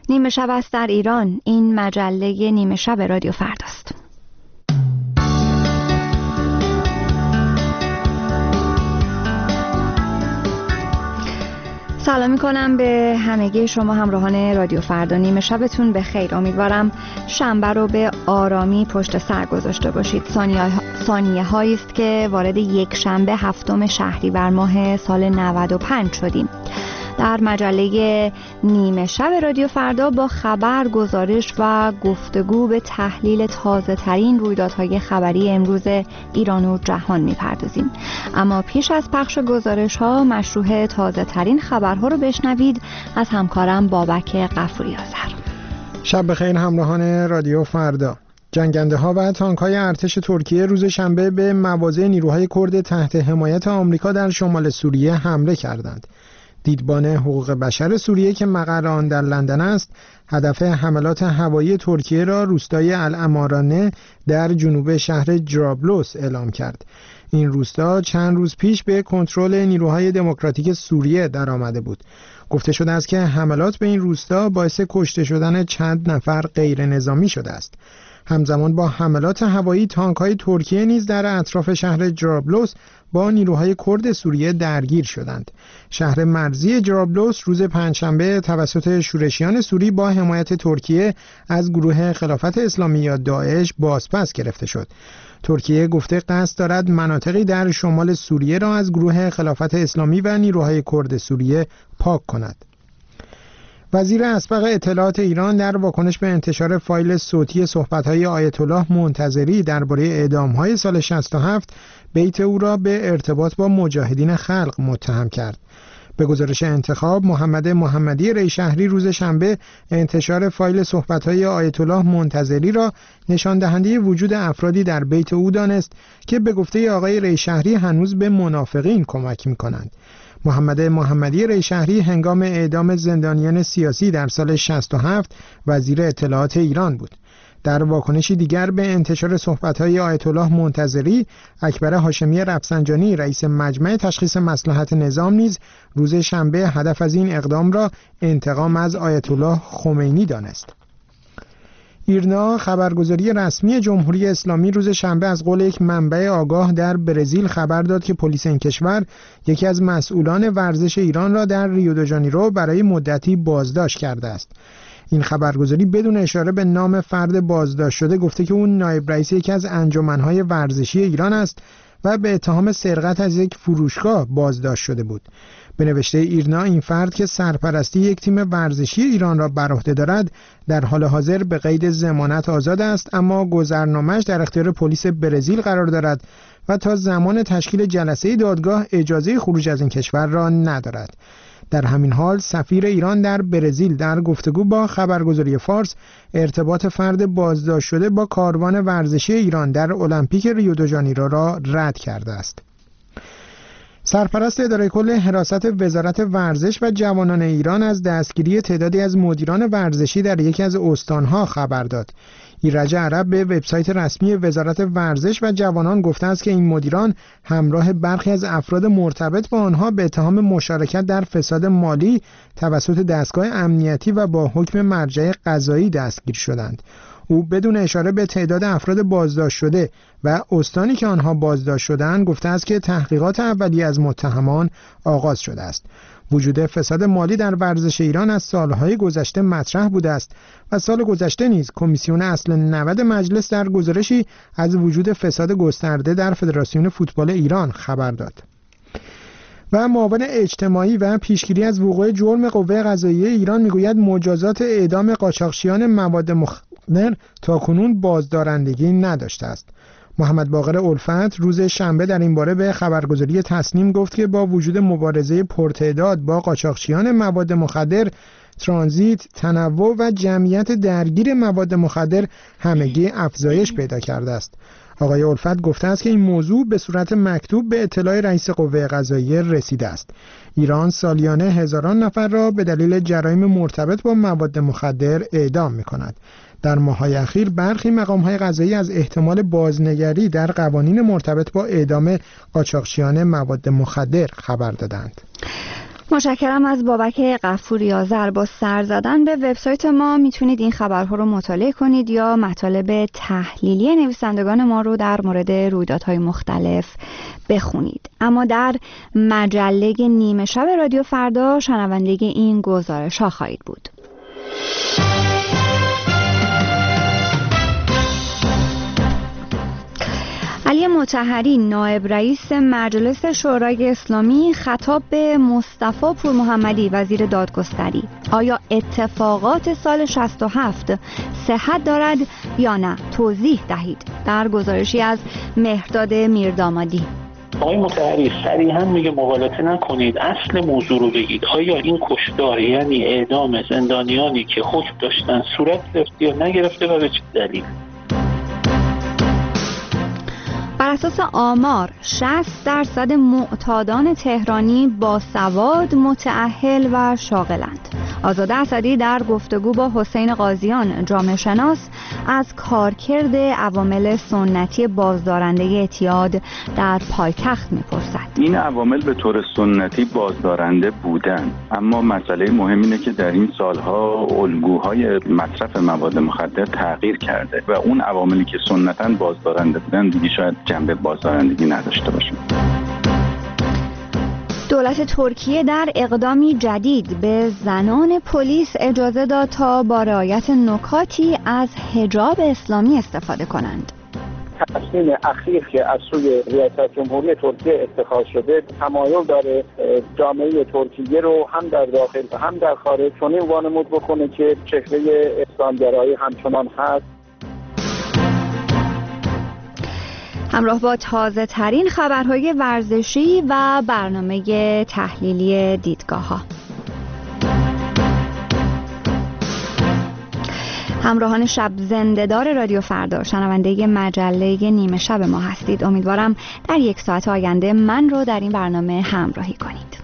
نیمه شب است در ایران. این مجله نیمه شب رادیو فرداست. سلام میکنم به همگی شما همراهان رادیو فردا. نیمه شبتون به خیر. امیدوارم شنبه رو به آرامی پشت سر گذاشته باشید. ثانیه هایی است که وارد یک شنبه 7 شهریور ماه سال 95 شدیم. در مجله نیمه شب رادیو فردا با خبر، گزارش و گفتگو به تحلیل تازه ترین رویدادهای خبری امروز ایران و جهان میپردازیم. اما پیش از پخش گزارش ها مشروع تازه ترین خبرها رو بشنوید از همکارم بابک غفوری آذر. شب بخیر همراهان رادیو فردا. جنگنده ها و تانک های ارتش ترکیه روز شنبه به مواضع نیروهای کرد تحت حمایت آمریکا در شمال سوریه حمله کردند. دیدبان حقوق بشر سوریه که مقر آن در لندن است، هدف حملات هوایی ترکیه را روستای الامارانه در جنوب شهر جرابلس اعلام کرد. این روستا چند روز پیش به کنترل نیروهای دموکراتیک سوریه درآمده بود. گفته شده است که حملات به این روستا باعث کشته شدن چند نفر غیر نظامی شده است. همزمان با حملات هوایی، تانک‌های ترکیه نیز در اطراف شهر جرابلس با نیروهای کرد سوریه درگیر شدند. شهر مرزی جرابلس روز پنجشنبه توسط شورشیان سوری با حمایت ترکیه از گروه خلافت اسلامی یا داعش بازپس گرفته شد. ترکیه گفته قصد دارد مناطقی در شمال سوریه را از گروه خلافت اسلامی و نیروهای کرد سوریه پاک کند. وزیر اسبق اطلاعات ایران در واکنش به انتشار فایل صوتی صحبت‌های آیت الله منتظری درباره اعدام‌های سال 67 بیت او را به ارتباط با مجاهدین خلق متهم کرد. به گزارش انتخاب، محمد محمدی ریشهری روز شنبه انتشار فایل صحبت‌های آیت الله منتظری را نشان دهنده وجود افرادی در بیت او دانست که به گفته آقای ریشهری هنوز به منافقین کمک می‌کنند. محمد محمدی ریشهری هنگام اعدام زندانیان سیاسی در سال 67 وزیر اطلاعات ایران بود. در واکنشی دیگر به انتشار صحبت‌های آیت الله منتظری، اکبر هاشمی رفسنجانی رئیس مجمع تشخیص مصلحت نظام نیز روز شنبه هدف از این اقدام را انتقام از آیت الله خمینی دانست. ایرنا، خبرگزاری رسمی جمهوری اسلامی، روز شنبه از قول یک منبع آگاه در برزیل خبر داد که پلیس این کشور یکی از مسئولان ورزش ایران را در ریو دو ژانیرو برای مدتی بازداشت کرده است. این خبرگزاری بدون اشاره به نام فرد بازداشت شده گفته که اون نایب رئیس یکی از انجمن‌های ورزشی ایران است و به اتهام سرقت از یک فروشگاه بازداشت شده بود. به نوشته ایرنا، این فرد که سرپرستی یک تیم ورزشی ایران را بر عهده دارد در حال حاضر به قید ضمانت آزاد است، اما گذرنامه‌اش در اختیار پلیس برزیل قرار دارد و تا زمان تشکیل جلسه دادگاه اجازه خروج از این کشور را ندارد. در همین حال سفیر ایران در برزیل در گفتگو با خبرگزاری فارس ارتباط فرد بازداشت شده با کاروان ورزشی ایران در المپیک ریو دو ژانیرو را رد کرده است. سرپرست اداره کل حراست وزارت ورزش و جوانان ایران از دستگیری تعدادی از مدیران ورزشی در یکی از استانها خبر داد. ایرج عرب به وبسایت رسمی وزارت ورزش و جوانان گفته است که این مدیران همراه برخی از افراد مرتبط با آنها به اتهام مشارکت در فساد مالی توسط دستگاه امنیتی و با حکم مرجع قضایی دستگیر شدند. او بدون اشاره به تعداد افراد بازداشت شده و استانی که آنها بازداشت شدند گفته است که تحقیقات اولیه از متهمان آغاز شده است. وجود فساد مالی در ورزش ایران از سالهای گذشته مطرح بوده است و سال گذشته نیز کمیسیون اصل 90 مجلس در گزارشی از وجود فساد گسترده در فدراسیون فوتبال ایران خبر داد. و معاون اجتماعی و پیشگیری از وقوع جرم قوه قضاییه ایران میگوید مجازات اعدام قاچاقچیان مواد مخدر تاکنون بازدارندگی نداشته است. محمد باقر الفت روز شنبه در این باره به خبرگزاری تصنیم گفت که با وجود مبارزه پرتعداد با قاچاقچیان مواد مخدر، ترانزیت، تنوع و جمعیت درگیر مواد مخدر همگی افزایش پیدا کرده است. آقای الفت گفته است که این موضوع به صورت مکتوب به اطلاع رئیس قوه قضاییه رسیده است. ایران سالیانه هزاران نفر را به دلیل جرایم مرتبط با مواد مخدر اعدام می‌کند. در ماه‌های اخیر برخی مقام‌های قضایی از احتمال بازنگری در قوانین مرتبط با اعدام قاچاقچیان مواد مخدر خبر دادند. متشکرم از بابک غفوری آذر. با سر زدن به وبسایت ما میتونید این خبرها رو مطالعه کنید یا مطالب تحلیلی نویسندگان ما رو در مورد رویدادهای مختلف بخونید. اما در مجله نیمه شب رادیو فردا شنونده این گزارش ها خواهید بود. علی مطهری نایب رئیس مجلس شورای اسلامی خطاب به مصطفی پورمحمدی وزیر دادگستری: آیا اتفاقات سال 67 صحت دارد یا نه؟ توضیح دهید. در گزارشی از مهرداد میردامادی. آقای مطهری صریحا میگه مغالطه نکنید، اصل موضوع رو بگید. آیا این کشتار یعنی اعدام زندانیانی که حکم داشتن صورت گرفته یا نگرفته و به چه دلیل؟ بر اساس آمار 60% معتادان تهرانی باسواد، متأهل و شاغلند. آزاده اسدی در گفتگو با حسین قاضیان جامعه شناس از کارکرد عوامل سنتی بازدارنده اعتیاد در پایتخت میپرسد. این عوامل به طور سنتی بازدارنده بودن، اما مسئله مهم اینه که در این سالها الگوهای مصرف مواد مخدر تغییر کرده و اون عواملی که سنتاً بازدارنده بودن دیگه شاید جنبه بازدارندگی نداشته باشه. دولت ترکیه در اقدامی جدید به زنان پلیس اجازه داد تا با رعایت نکاتی از حجاب اسلامی استفاده کنند. تصمیم اخیر که از سوی ریاست جمهوری ترکیه اتخاذ شده تمایل داره جامعه ترکیه رو هم در داخل و هم در خارج چنین وانمود بکنه که چهره اسلامگرایی همچنان هست. همراه با تازه ترین خبرهای ورزشی و برنامه تحلیلی دیدگاه‌ها. همراهان شب زنده‌دار رادیو فردا، شنونده مجله نیمه شب ما هستید. امیدوارم در یک ساعت آینده من رو در این برنامه همراهی کنید.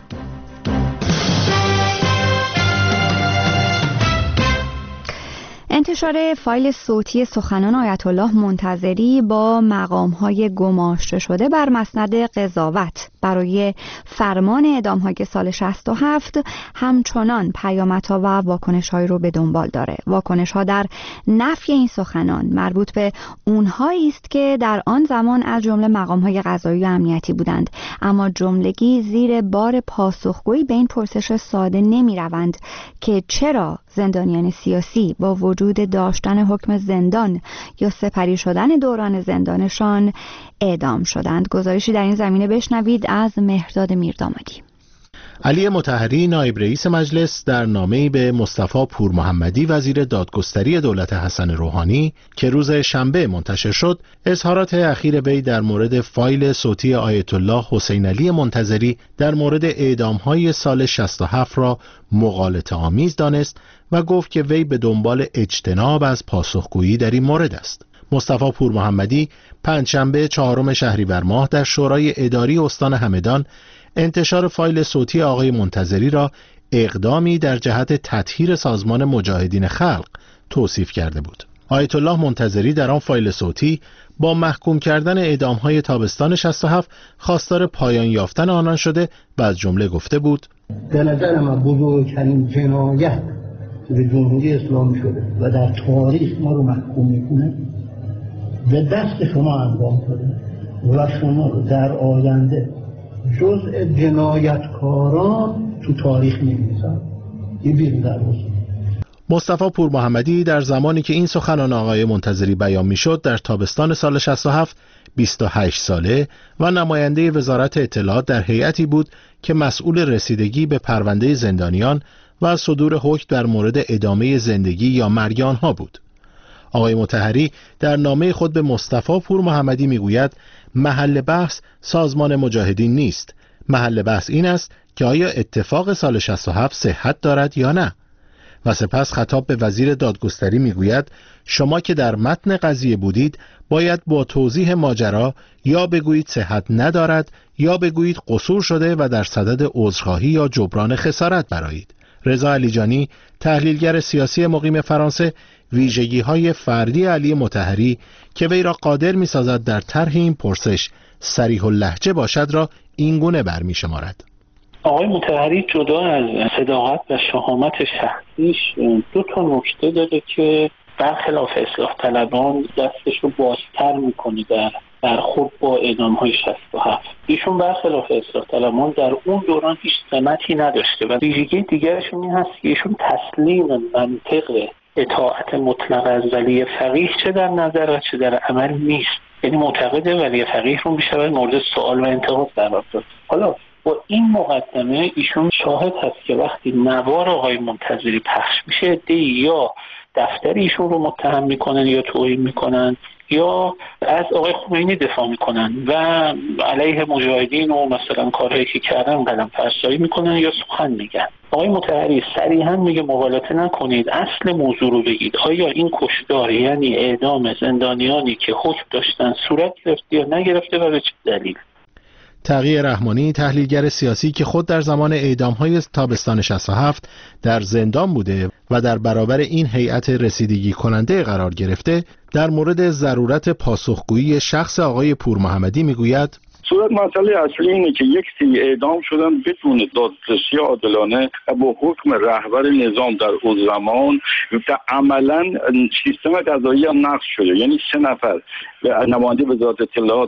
انتشار فایل صوتی سخنان آیت الله منتظری با مقام‌های گماشته شده بر مسند قضاوت برای فرمان اعدام‌های سال 67 همچنان پیامدها و واکنش‌هایی رو به دنبال داره. واکنش‌ها در نفی این سخنان مربوط به اونهایی است که در آن زمان از جمله مقام‌های قضایی و امنیتی بودند، اما جملگی زیر بار پاسخگویی به این پرسش ساده نمی‌روند که چرا زندانیان سیاسی با وجود داشتن حکم زندان یا سپری شدن دوران زندانشان اعدام شدند. گزارشی در این زمینه بشنوید از مهرداد میردامادی. علی مطهری نایب رئیس مجلس در نامه‌ای به مصطفی پورمحمدی وزیر دادگستری دولت حسن روحانی که روز شنبه منتشر شد، اظهارات اخیر وی در مورد فایل صوتی آیت الله حسین علی منتظری در مورد اعدام‌های سال 67 را مغالطه آمیز دانست و گفت که وی به دنبال اجتناب از پاسخگویی در این مورد است. مصطفی پورمحمدی پنجشنبه 4 شهریور ماه در شورای اداری استان همدان انتشار فایل صوتی آقای منتظری را اقدامی در جهت تطهیر سازمان مجاهدین خلق توصیف کرده بود. آیت الله منتظری در آن فایل صوتی با محکوم کردن اعدام‌های تابستان 67 خواستار پایان یافتن آنان شده و از جمله گفته بود: به نظر من بزرگترین جنایت به جمهوری اسلامی شده و در تاریخ ما رو محکوم میکنه به دست شما انجام شده و شما رو در آینده جزء جنایتکاران تو تاریخ می‌نویسن. این بیرون در مصطفی پورمحمدی در زمانی که این سخنان آقای منتظری بیان می‌شد در تابستان سال 67 28 ساله و نماینده وزارت اطلاعات در هیئتی بود که مسئول رسیدگی به پرونده زندانیان و صدور حکم در مورد ادامه زندگی یا مرگ آنها بود. آقای مطهری در نامه خود به مصطفی پورمحمدی میگوید محل بحث سازمان مجاهدین نیست. محل بحث این است که آیا اتفاق سال 67 صحت دارد یا نه. و سپس خطاب به وزیر دادگستری میگوید شما که در متن قضیه بودید باید با توضیح ماجرا یا بگویید صحت ندارد یا بگویید قصور شده و در صدد عذرخواهی یا جبران خسارت برآیید. رضا علیجانی تحلیلگر سیاسی مقیم فرانسه ویژگی‌های فردی علی مطهری که وی را قادر می‌سازد در طرح این پرسش صریح اللهجه باشد را اینگونه برمی‌شمارد: آقای مطهری جدا از صداقت و شهامت شخصیش 2 نکته داره که برخلاف اصلاح طلبان دستش رو بازتر میکنه در خود با اعدام‌های 67. ایشون برخلاف اصلاح طلبان در اون دوران هیچ سمتی نداشته و ویژگی دیگرشون این هست که ایشون تسلیم منطق اطاعت مطلق از ولی فقیه چه در نظر و چه در عمل نیست. یعنی معتقده ولی فقیه رو میشود مورد سوال و انتقاد قرار داد. حالا با این مقدمه ایشون شاهد هست که وقتی نوار آقای منتظری پخش میشه عده‌ای یا دفتر ایشون رو متهم میکنن یا توهین میکنن یا از آقای خمینی دفاع میکنن و علیه مجاهدین و مثلا کارهایی که کردن قلم فرسایی میکنن یا سخن میگن. آقای مطهری صریحا میگه مغالطه نکنید، اصل موضوع رو بگید. آیا این کشتار یعنی اعدام زندانیانی که حکم داشتن صورت گرفته یا نگرفته و به چه دلیل؟ تقی رحمانی، تحلیلگر سیاسی که خود در زمان اعدام‌های تابستان 67 در زندان بوده و در برابر این هیئت رسیدگی کننده قرار گرفته، در مورد ضرورت پاسخگویی شخص آقای پورمحمدی میگوید: صورت مسئله اصلی اینه که یک سری اعدام شدن بدون دادرسی عادلانه و با حکم رهبر نظام در اون زمان عملا سیستم قضایی هم نقض شده. یعنی 3 نفر نماینده وزارت اطلاعات،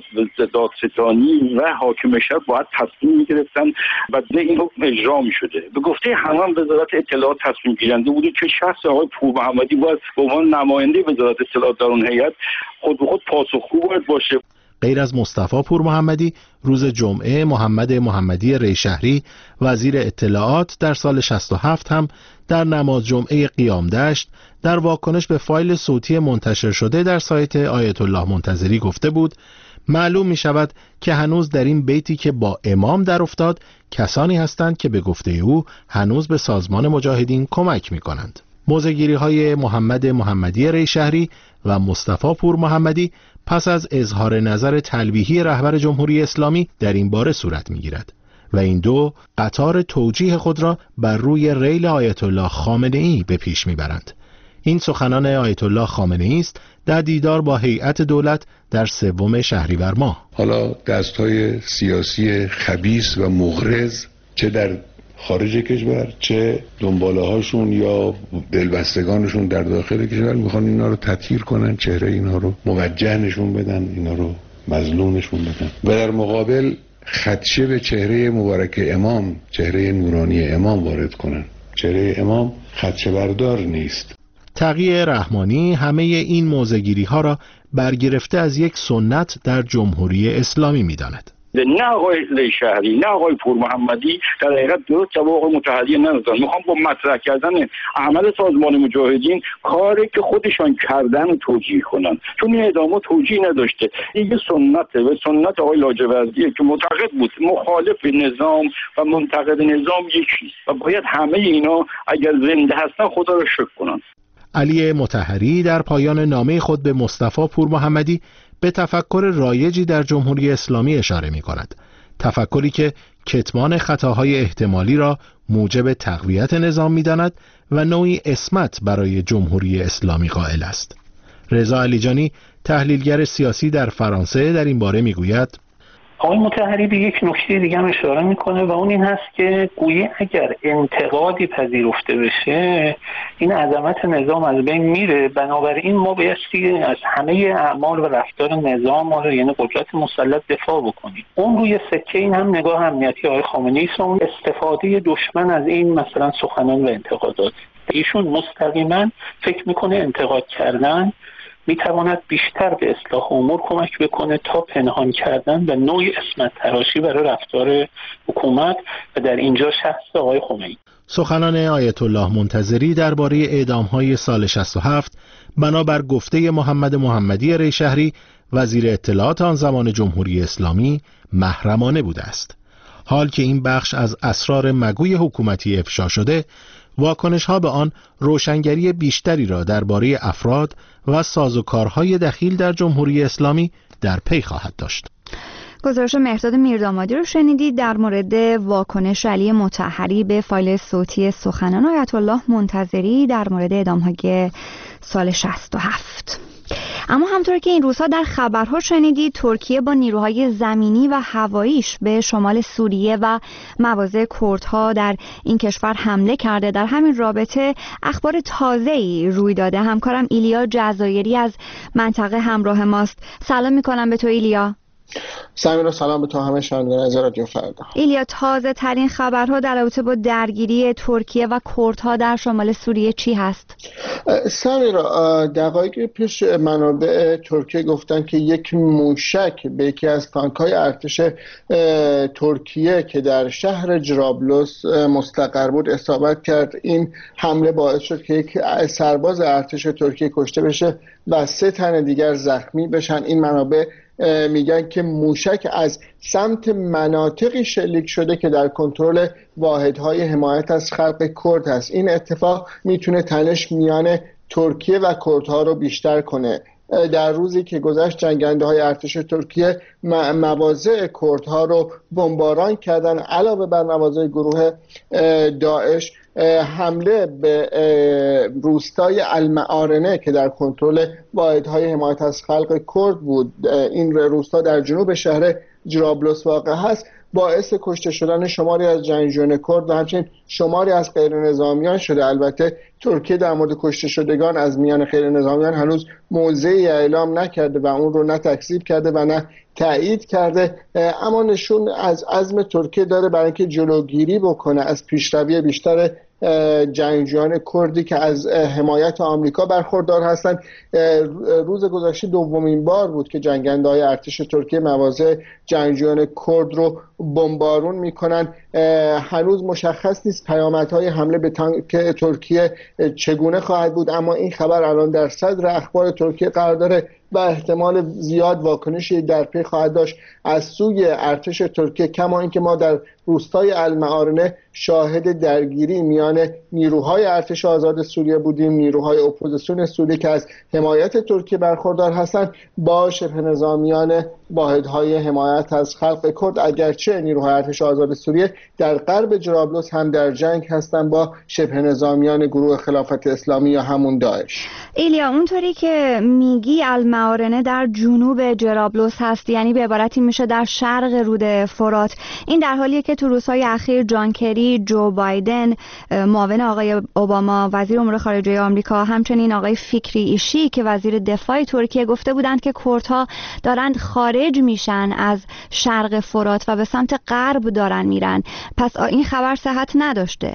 دادستانی و حاکم شهر باید تصمیم می‌گرفتن و این حکم اجرا می‌شده. به گفته همان وزارت اطلاعات تصمیم گیرنده بوده که شخص آقای پورمحمدی باید به عنوان نماینده وزارت اطلاعات در اون هیئت خود به خود پاسخگو باید باشه. غیر از مصطفی پورمحمدی، روز جمعه محمد محمدی ریشهری وزیر اطلاعات در سال 67 هم در نماز جمعه قیام دشت در واکنش به فایل صوتی منتشر شده در سایت آیت الله منتظری گفته بود: معلوم می شود که هنوز در این بیتی که با امام در افتاد کسانی هستند که به گفته او هنوز به سازمان مجاهدین کمک می کنند. موضع‌گیری های محمد محمدی ریشهری و مصطفی پورمحمدی پس از اظهار نظر تلویحی رهبر جمهوری اسلامی در این باره صورت می‌گیرد و این دو قطار توجیه خود را بر روی ریل آیت الله خامنه‌ای به پیش می‌برند. این سخنان آیت الله خامنه‌ای است در دیدار با هیئت دولت در 3 شهریور ماه. حالا دست‌های سیاسی خبیث و مغرض چه در خارج کشور چه دنباله هاشون یا دلبستگانشون در داخل کشور میخوان اینا رو تطهیر کنن، چهره اینا رو موجه نشون بدن، اینا رو مظلوم نشون بدن و در مقابل خدشه به چهره مبارک امام، چهره نورانی امام وارد کنن. چهره امام خدشه بردار نیست. تقی رحمانی همه این موضع‌گیری ها را برگرفته از یک سنت در جمهوری اسلامی میداند. نه آقای ریشهری نه آقای پورمحمدی در حقیقت درست جواب آقای مطهری ندادن. میخوام با مطرح کردن عمل سازمان مجاهدین کاری که خودشان کردن رو توجیه کنن، چون این اعدامات توجیه نداشته. این سنته و سنت آقای لاجوردیه که معتقد بود مخالف نظام و منتقد نظام یکیست و باید همه اینا اگر زنده هستن خدا رو شکر کنن. علی مطهری در پایان نامه خود به مصطفی پورمحمدی به تفکر رایجی در جمهوری اسلامی اشاره می کند. تفکری که کتمان خطاهای احتمالی را موجب تقویت نظام می داند و نوعی عصمت برای جمهوری اسلامی قائل است. رضا علیجانی، تحلیلگر سیاسی در فرانسه، در این باره می گوید: آقای مطهری به یک نکته دیگه هم اشاره میکنه و اون این هست که گویی اگر انتقادی پذیرفته بشه این عظمت نظام از بین میره، بنابراین ما بایستی از همه اعمال و رفتار نظام ما رو یعنی قدرت مسلط دفاع بکنیم. اون روی سکه این هم نگاه امنیتی آقای خامنه‌ای است، اون استفاده دشمن از این مثلا سخنان و انتقادات. ایشون مستقیما فکر میکنه انتقاد کردن میتواند بیشتر به اصلاح امور کمک بکنه تا پنهان کردن و نوعی عصمت تراشی برای رفتار حکومت و در اینجا شخص آقای خمینی. سخنان آیت الله منتظری درباره اعدام‌های سال 67 بنابر گفته محمد محمدی ریشهری وزیر اطلاعات آن زمان جمهوری اسلامی محرمانه بوده است. حال که این بخش از اسرار مگوی حکومتی افشا شده، واکنش‌ها به آن روشنگری بیشتری را درباره افراد و سازوکارهای دخیل در جمهوری اسلامی در پی خواهد داشت. گزارش مهرداد میردامادی رو شنیدید در مورد واکنش علی مطهری به فایل صوتی سخنان آیت الله منتظری در مورد اعدام‌های سال 67. اما همطور که این روزها در خبرها شنیدید، ترکیه با نیروهای زمینی و هواییش به شمال سوریه و مواضع کردها در این کشور حمله کرده. در همین رابطه اخبار تازه‌ای روی داده. همکارم ایلیا جزایری از منطقه همراه ماست. سلام میکنم به تو ایلیا. سمیرا سلام به تو همه شنوندگان از رادیو فردا. ایلیا، تازه ترین خبرها در رابطه با درگیری ترکیه و کردها در شمال سوریه چی هست؟ سمیرا، دقایق پیش منابع ترکیه گفتن که یک موشک به یکی از تانک‌های ارتش ترکیه که در شهر جرابلس مستقر بود اصابت کرد. این حمله باعث شد که یک سرباز ارتش ترکیه کشته بشه و 3 تن دیگر زخمی بشن. این منابع میگن که موشک از سمت مناطقی شلیک شده که در کنترل واحدهای حمایت از خلق کرد هست. این اتفاق میتونه تنش میان ترکیه و کردها رو بیشتر کنه. در روزی که گذشت جنگنده های ارتش ترکیه مواضع کردها رو بمباران کردن. علاوه بر مواضع گروه داعش حمله به روستای المعارنه که در کنترل واحدهای حمایت از خلق کرد بود، این روستا در جنوب شهر جرابلس واقع هست، باعث کشته شدن شماری از جنگجویان کرد و همچنین شماری از غیر نظامیان شده. البته ترکیه در مورد کشته شدگان از میان غیر نظامیان هنوز موضعی اعلام نکرده و اون رو نه تکذیب کرده و نه تایید کرده، اما نشون از عزم ترکیه داره برای اینکه جلوگیری بکنه از پیشروی بیشتر جنگجویان کردی که از حمایت آمریکا برخوردار هستند. روز گذشته دومین بار بود که جنگنده‌های ارتش ترکیه مواضع جنگجویان کرد رو بمبارون میکنن. هنوز مشخص نیست پیامدهای حمله به تانک ترکیه چگونه خواهد بود، اما این خبر الان در صدر اخبار ترکیه قرار داره و احتمال زیاد واکنشی در پی خواهد داشت از سوی ارتش ترکیه. کما اینکه ما در روستای المعارنه شاهد درگیری میان نیروهای ارتش آزاد سوریه بودیم، نیروهای اپوزیسیون سوریه که از حمایت ترکیه برخوردار هستند، با شبه نظامیان واحدهای حمایت از خلق کرد، اگرچه نیروهای ارتش آزاد سوریه در غرب جرابلس هم در جنگ هستند با شبه نظامیان گروه خلافت اسلامی یا همون داعش. ایلیا، اونطوری که میگی المعارنه در جنوب جرابلس هست، یعنی به عبارتی میشه در شرق رود فرات. این در حالیه که تو روزهای اخیر جان کری، جو بایدن معاون آقای اوباما وزیر امور خارجه آمریکا، همچنین آقای فکری ایشی که وزیر دفاع ترکیه گفته بودند که کردها دارند خارج میشن از شرق فرات و به سمت غرب دارن میرن. پس این خبر صحت نداشته.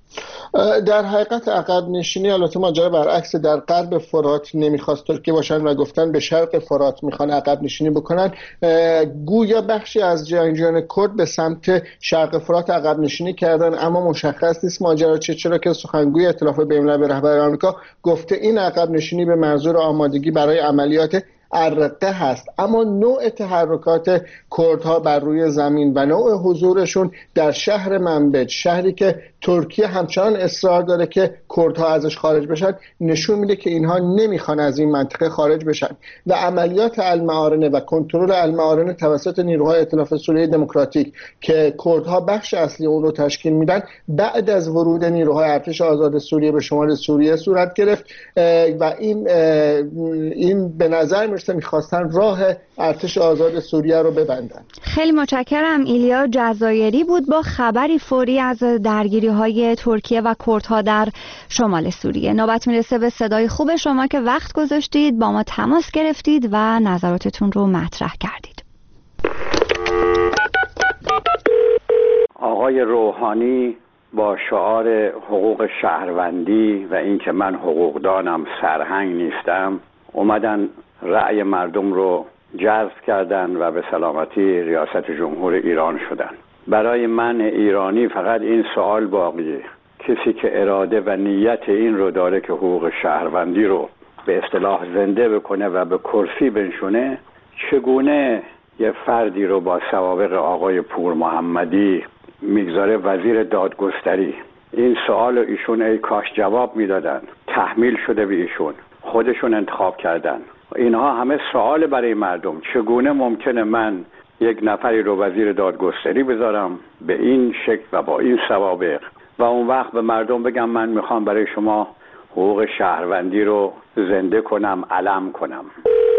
در حقیقت عقب نشینی، البته ماجرا برعکس، در غرب فرات نمیخواست ترکیه باشن و گفتن به شرق فرات میخوان عقب نشینی بکنن. گویا بخشی از جنگجویان کرد به سمت شرق فرات عقب نشینی کردن، اما مشخص نیست ماجرا چه، چرا که سخنگوی ائتلاف بین‌المللی رهبر آمریکا گفته این عقب نشینی به منظور آمادگی برای عملیات ارقه هست. اما نوع تحرکات کردها بر روی زمین و نوع حضورشون در شهر منبج، شهری که ترکیه همچنان اصرار داره که کردها ازش خارج بشن، نشون میده که اینها نمیخوان از این منطقه خارج بشن و عملیات المعارنه و کنترل المعارنه توسط نیروهای ائتلاف سوریه دموکراتیک که کردها بخش اصلی اون رو تشکیل میدن، بعد از ورود نیروهای ارتش آزاد سوریه به شمال سوریه صورت گرفت و این به نظر میخواستن راه ارتش آزاد سوریه رو ببندن. خیلی متشکرم. ایلیا جزایری بود با خبری فوری از درگیری‌های ترکیه و کردها در شمال سوریه. نوبت میرسه به صدای خوب شما که وقت گذاشتید، با ما تماس گرفتید و نظراتتون رو مطرح کردید. آقای روحانی با شعار حقوق شهروندی و اینکه من حقوقدانم، سرهنگ نیستم، اومدن رأی مردم رو جذب کردن و به سلامتی ریاست جمهور ایران شدن. برای من ایرانی فقط این سوال باقیه: کسی که اراده و نیت این رو داره که حقوق شهروندی رو به اصطلاح زنده بکنه و به کرسی بنشونه، چگونه یه فردی رو با سوابق آقای پور محمدی میگذاره وزیر دادگستری؟ این سوال رو ایشون ای کاش جواب میدادن. تحمیل شده به ایشون، خودشون انتخاب کردن. اینها همه سوال برای مردم: چگونه ممکنه من یک نفری رو وزیر دادگستری بذارم به این شکل و با این سوابق و اون وقت به مردم بگم من میخوام برای شما حقوق شهروندی رو زنده کنم، علم کنم؟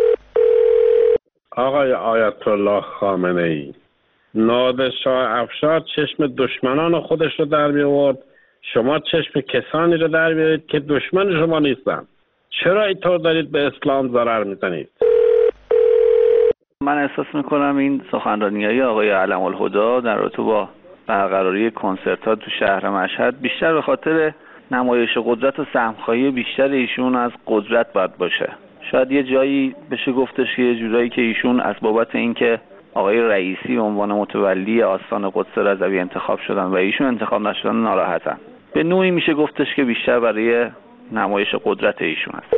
آقای آیت الله خامنه ای، نادرشاه افشار چشم دشمنان خودش رو در می آورد، شما چشم کسانی رو در بیارید که دشمن شما نیستن. چرا اینطور دارید به اسلام ضرر میزنید؟ من احساس میکنم این سخنرانی‌های آقای علم الهدی در رابطه با برقراری کنسرت‌ها تو شهر مشهد بیشتر به خاطر نمایش قدرت و سهم‌خواهی بیشتر ایشون از قدرت باید باشه. شاید یه جایی بشه گفتش که یه جورایی که ایشون از بابت اینکه آقای رئیسی به عنوان متولی آستان قدس رضوی انتخاب شدن و ایشون انتخاب نشدن ناراحتن. به نوعی میشه گفتش که بیشتر برای نمایش قدرت ایشون است.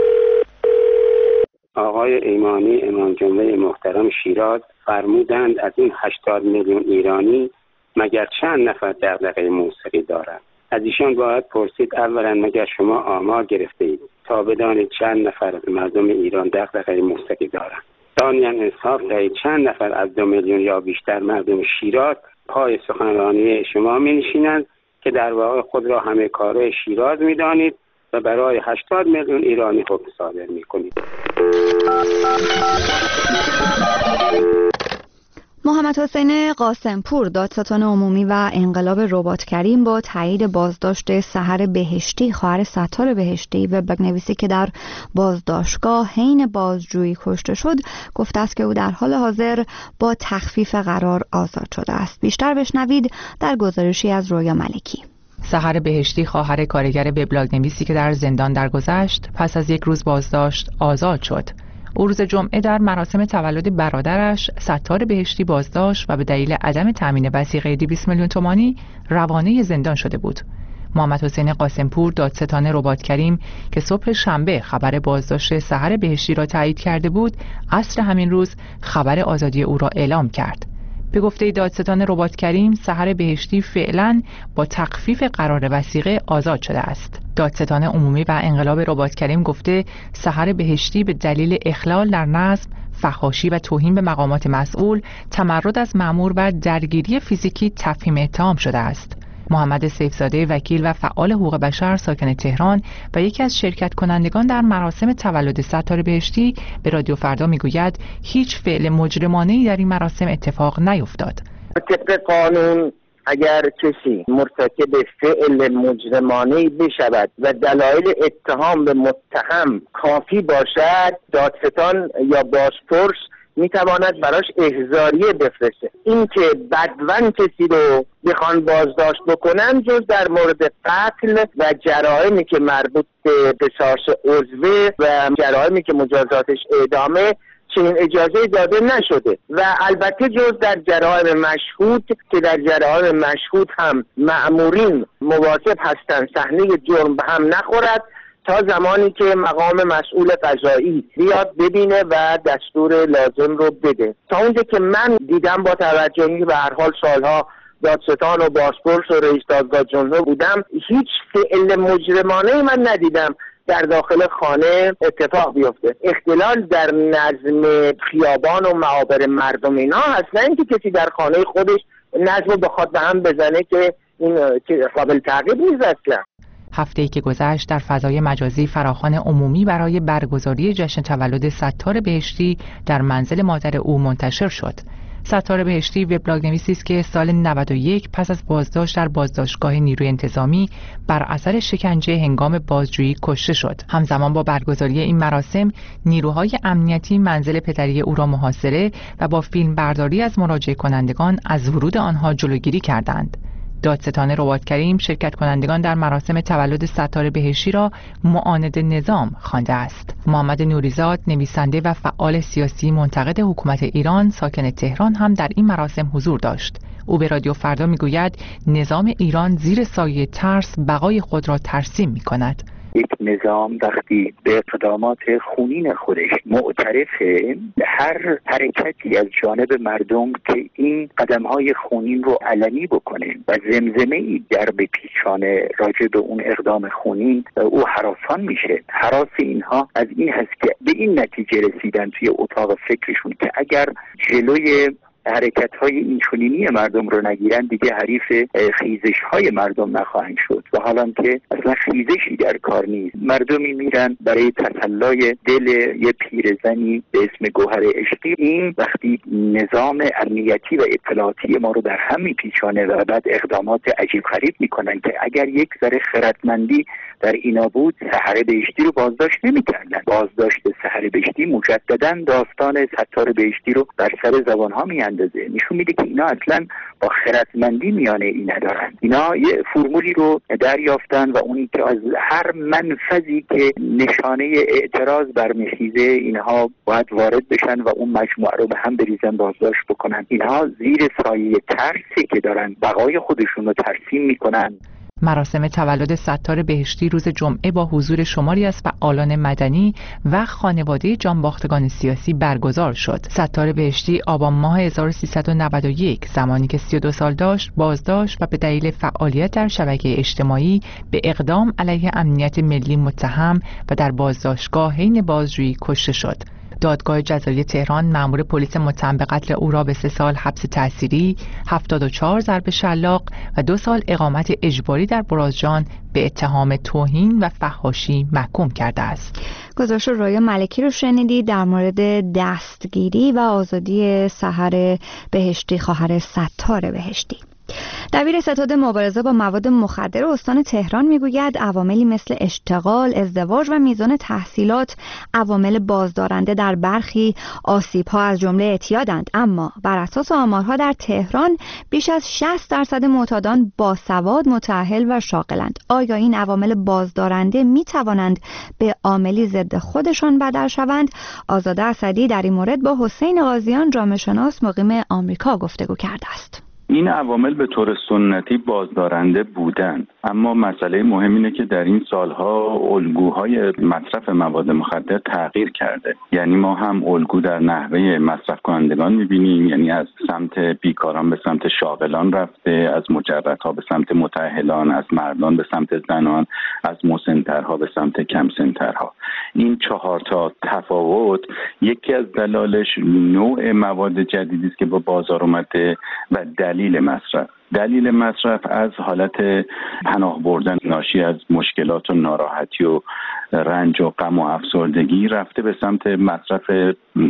آقای ایمانی امام جمعه محترم شیراز فرمودند از این 80 میلیون ایرانی مگر چند نفر دغدغه موسیقی دارند؟ از ایشان باید پرسید اولا مگر شما آمار گرفته اید تا بدانید چند نفر از مردم ایران دغدغه موسیقی دارند؟ ثانیاً انصاف دهید چند نفر از 2 میلیون یا بیشتر مردم شیراز پای سخنرانی شما می‌نشینند که در واقع خود را همه کاره شیراز می‌دانید و برای 80 میلیون ایرانی حکم صادر می‌کنید. محمد حسین قاسمپور، دادستان عمومی و انقلاب رباط‌کریم، با تایید بازداشت سحر بهشتی، خواهر ستار بهشتی، وبلاگ‌نویسی که در بازداشتگاه حین بازجویی کشته شد، گفته است که او در حال حاضر با تخفیف قرار آزاد شده است. بیشتر بشنوید در گزارشی از رویا ملکی. سحر بهشتی، خواهر کارگر وبلاگ‌نویسی که در زندان درگذشت، پس از 1 روز بازداشت آزاد شد. او روز جمعه در مراسم تولد برادرش ستار بهشتی بازداشت و به دلیل عدم تامین وثیقه 200 میلیون تومانی روانه زندان شده بود. محمد حسین قاسمپور، دادستان رباط‌کریم که صبح شنبه خبر بازداشت سحر بهشتی را تایید کرده بود، عصر همین روز خبر آزادی او را اعلام کرد. به گفته دادستان رباط‌کریم، سحر بهشتی فعلا با تخفیف قرار وثیقه آزاد شده است. دادستان عمومی و انقلاب رباط‌کریم گفته سحر بهشتی به دلیل اخلال در نظم، فحاشی و توهین به مقامات مسئول، تمرد از مأمور و درگیری فیزیکی تفهیم اتهام شده است. محمد سیفزاده، وکیل و فعال حقوق بشر ساکن تهران و یکی از شرکت کنندگان در مراسم تولد ستار بهشتی به رادیو فردا میگوید هیچ فعل مجرمانه‌ای در این مراسم اتفاق نیفتاد. طبق قانون اگر کسی مرتکب فعل مجرمانه‌ای بشود و دلایل اتهام به متهم کافی باشد، دادستان یا بازپرس میتواند براش احضاریه بفرسته. این که بدون کسی رو بخوان بازداشت بکنن جز در مورد قتل و جرائمی که مربوط به قصاص عضوی و جرائمی که مجازاتش اعدامه چنین اجازه داده نشده و البته جز در جرائم مشهود که در جرائم مشهود هم مأمورین مواظب هستند صحنه جرم به هم نخورد تا زمانی که مقام مسئول قضایی بیاد ببینه و دستور لازم رو بده. تا اونجا که من دیدم با توجهی به هر حال سالها دادستان و بازپرس و رئیس دادگاه جمهور بودم، هیچ فعل مجرمانه من ندیدم در داخل خانه اتفاق بیفته. اختلال در نظم خیابان و معابر مردم اینا هست، نه اینکه کسی در خانه خودش نظم رو بخواد به هم بزنه که این قابل تعقیب نیست اصلا. هفته‌ای که گذشت در فضای مجازی فراخوان عمومی برای برگزاری جشن تولد ستار بهشتی در منزل مادر او منتشر شد. ستار بهشتی وبلاگ‌نویسی است که سال 91 پس از بازداشت در بازداشتگاه نیروی انتظامی بر اثر شکنجه هنگام بازجویی کشته شد. همزمان با برگزاری این مراسم نیروهای امنیتی منزل پدری او را محاصره و با فیلمبرداری از مراجعه کنندگان از ورود آنها جلوگیری کردند. دادستان رباط‌کریم شرکت کنندگان در مراسم تولد ستار بهشتی را معاند نظام خوانده است. محمد نوریزاد، نویسنده و فعال سیاسی منتقد حکومت ایران ساکن تهران هم در این مراسم حضور داشت. او به رادیو فردا میگوید نظام ایران زیر سایه ترس بقای خود را ترسیم می‌کند. یک نظام وقتی به اقدامات خونین خودش معترفه، هر حرکتی از جانب مردم که این قدم‌های خونین رو علنی بکنه و زمزمه‌ای در به پیچانه راجع به اون اقدام خونین، او هراسان میشه. هراس اینها از این هست که به این نتیجه رسیدن توی اتاق فکرشون که اگر جلوی حرکت‌های اینچنینی مردم رو نگیرن دیگه حریف خیزش‌های مردم نخواهند شد و حالا که اصلا خیزشی در کار نیست. مردمی میرن برای تسلای دل یه پیرزنی به اسم گوهر عشقی. این وقتی نظام امنیتی و اطلاعاتی ما رو در هم میپیچانه و بعد اقدامات عجیب غریب میکنن که اگر یک ذره خردمندی در اینا بود سحر بهشتی رو بازداشت نمی‌کردن. بازداشت سحر بهشتی مجددا داستان ستار بهشتی رو بر سر زبان‌ها میاندازه. نشون میده که اینا اصلا با خردمندی میانه این ندارن. اینا یه فرمولی رو دریافتن و اونی که از هر منفذی که نشانه اعتراض برمیخیزه اینها باید وارد بشن و اون مجموعه رو به هم بریزن بازداشت بکنن. اینها زیر سایه ترسی که دارن بقای خودشون رو ترسیم میکنن. مراسم تولد ستار بهشتی روز جمعه با حضور شماری از فعالان مدنی و خانواده جانباختگان سیاسی برگزار شد. ستار بهشتی آبان ماه 1391 زمانی که 32 سال داشت بازداشت و به دلیل فعالیت در شبکه اجتماعی به اقدام علیه امنیت ملی متهم و در بازداشتگاه حین بازجویی کشته شد. دادگاه جزایی تهران مأمور پلیس متهم به قتل او را به 3 سال حبس تحصیلی، 74 ضرب شلاق و 2 سال اقامت اجباری در برازجان به اتهام توهین و فحاشی محکوم کرده است. گزارش رویا ملکی رو شنیدید در مورد دستگیری و آزادی سحر بهشتی، خواهر ستار بهشتی. دبیر ستاد مبارزه با مواد مخدر استان تهران میگوید عواملی مثل اشتغال، ازدواج و میزان تحصیلات عوامل بازدارنده در برخی آسیب‌ها از جمله اعتیادند، اما بر اساس آمارها در تهران بیش از 60% معتادان باسواد، متأهل و شاغلند. آیا این عوامل بازدارنده میتوانند به عاملی ضد خودشان بدل شوند؟ آزاده اسدی در این مورد با حسین قاضیان جامعه شناس مقیم آمریکا گفتگو کرده است. این عوامل به طور سنتی بازدارنده بودند، اما مسئله مهم اینه که در این سالها الگوهای مصرف مواد مخدر تغییر کرده. یعنی ما هم الگو در نحوه مصرف کنندگان می‌بینیم، یعنی از سمت بیکاران به سمت شاغلان رفته، از مجردها به سمت متأهلان، از مردان به سمت زنان، از مسن‌ترها به سمت کم سن‌ترها. این 4 تا تفاوت یکی از دلایلش نوع مواد جدیدی است که به بازار اومده و دلیل مصرف از حالت پناه بردن ناشی از مشکلات و ناراحتی و رنج و غم و افسردگی رفته به سمت مصرف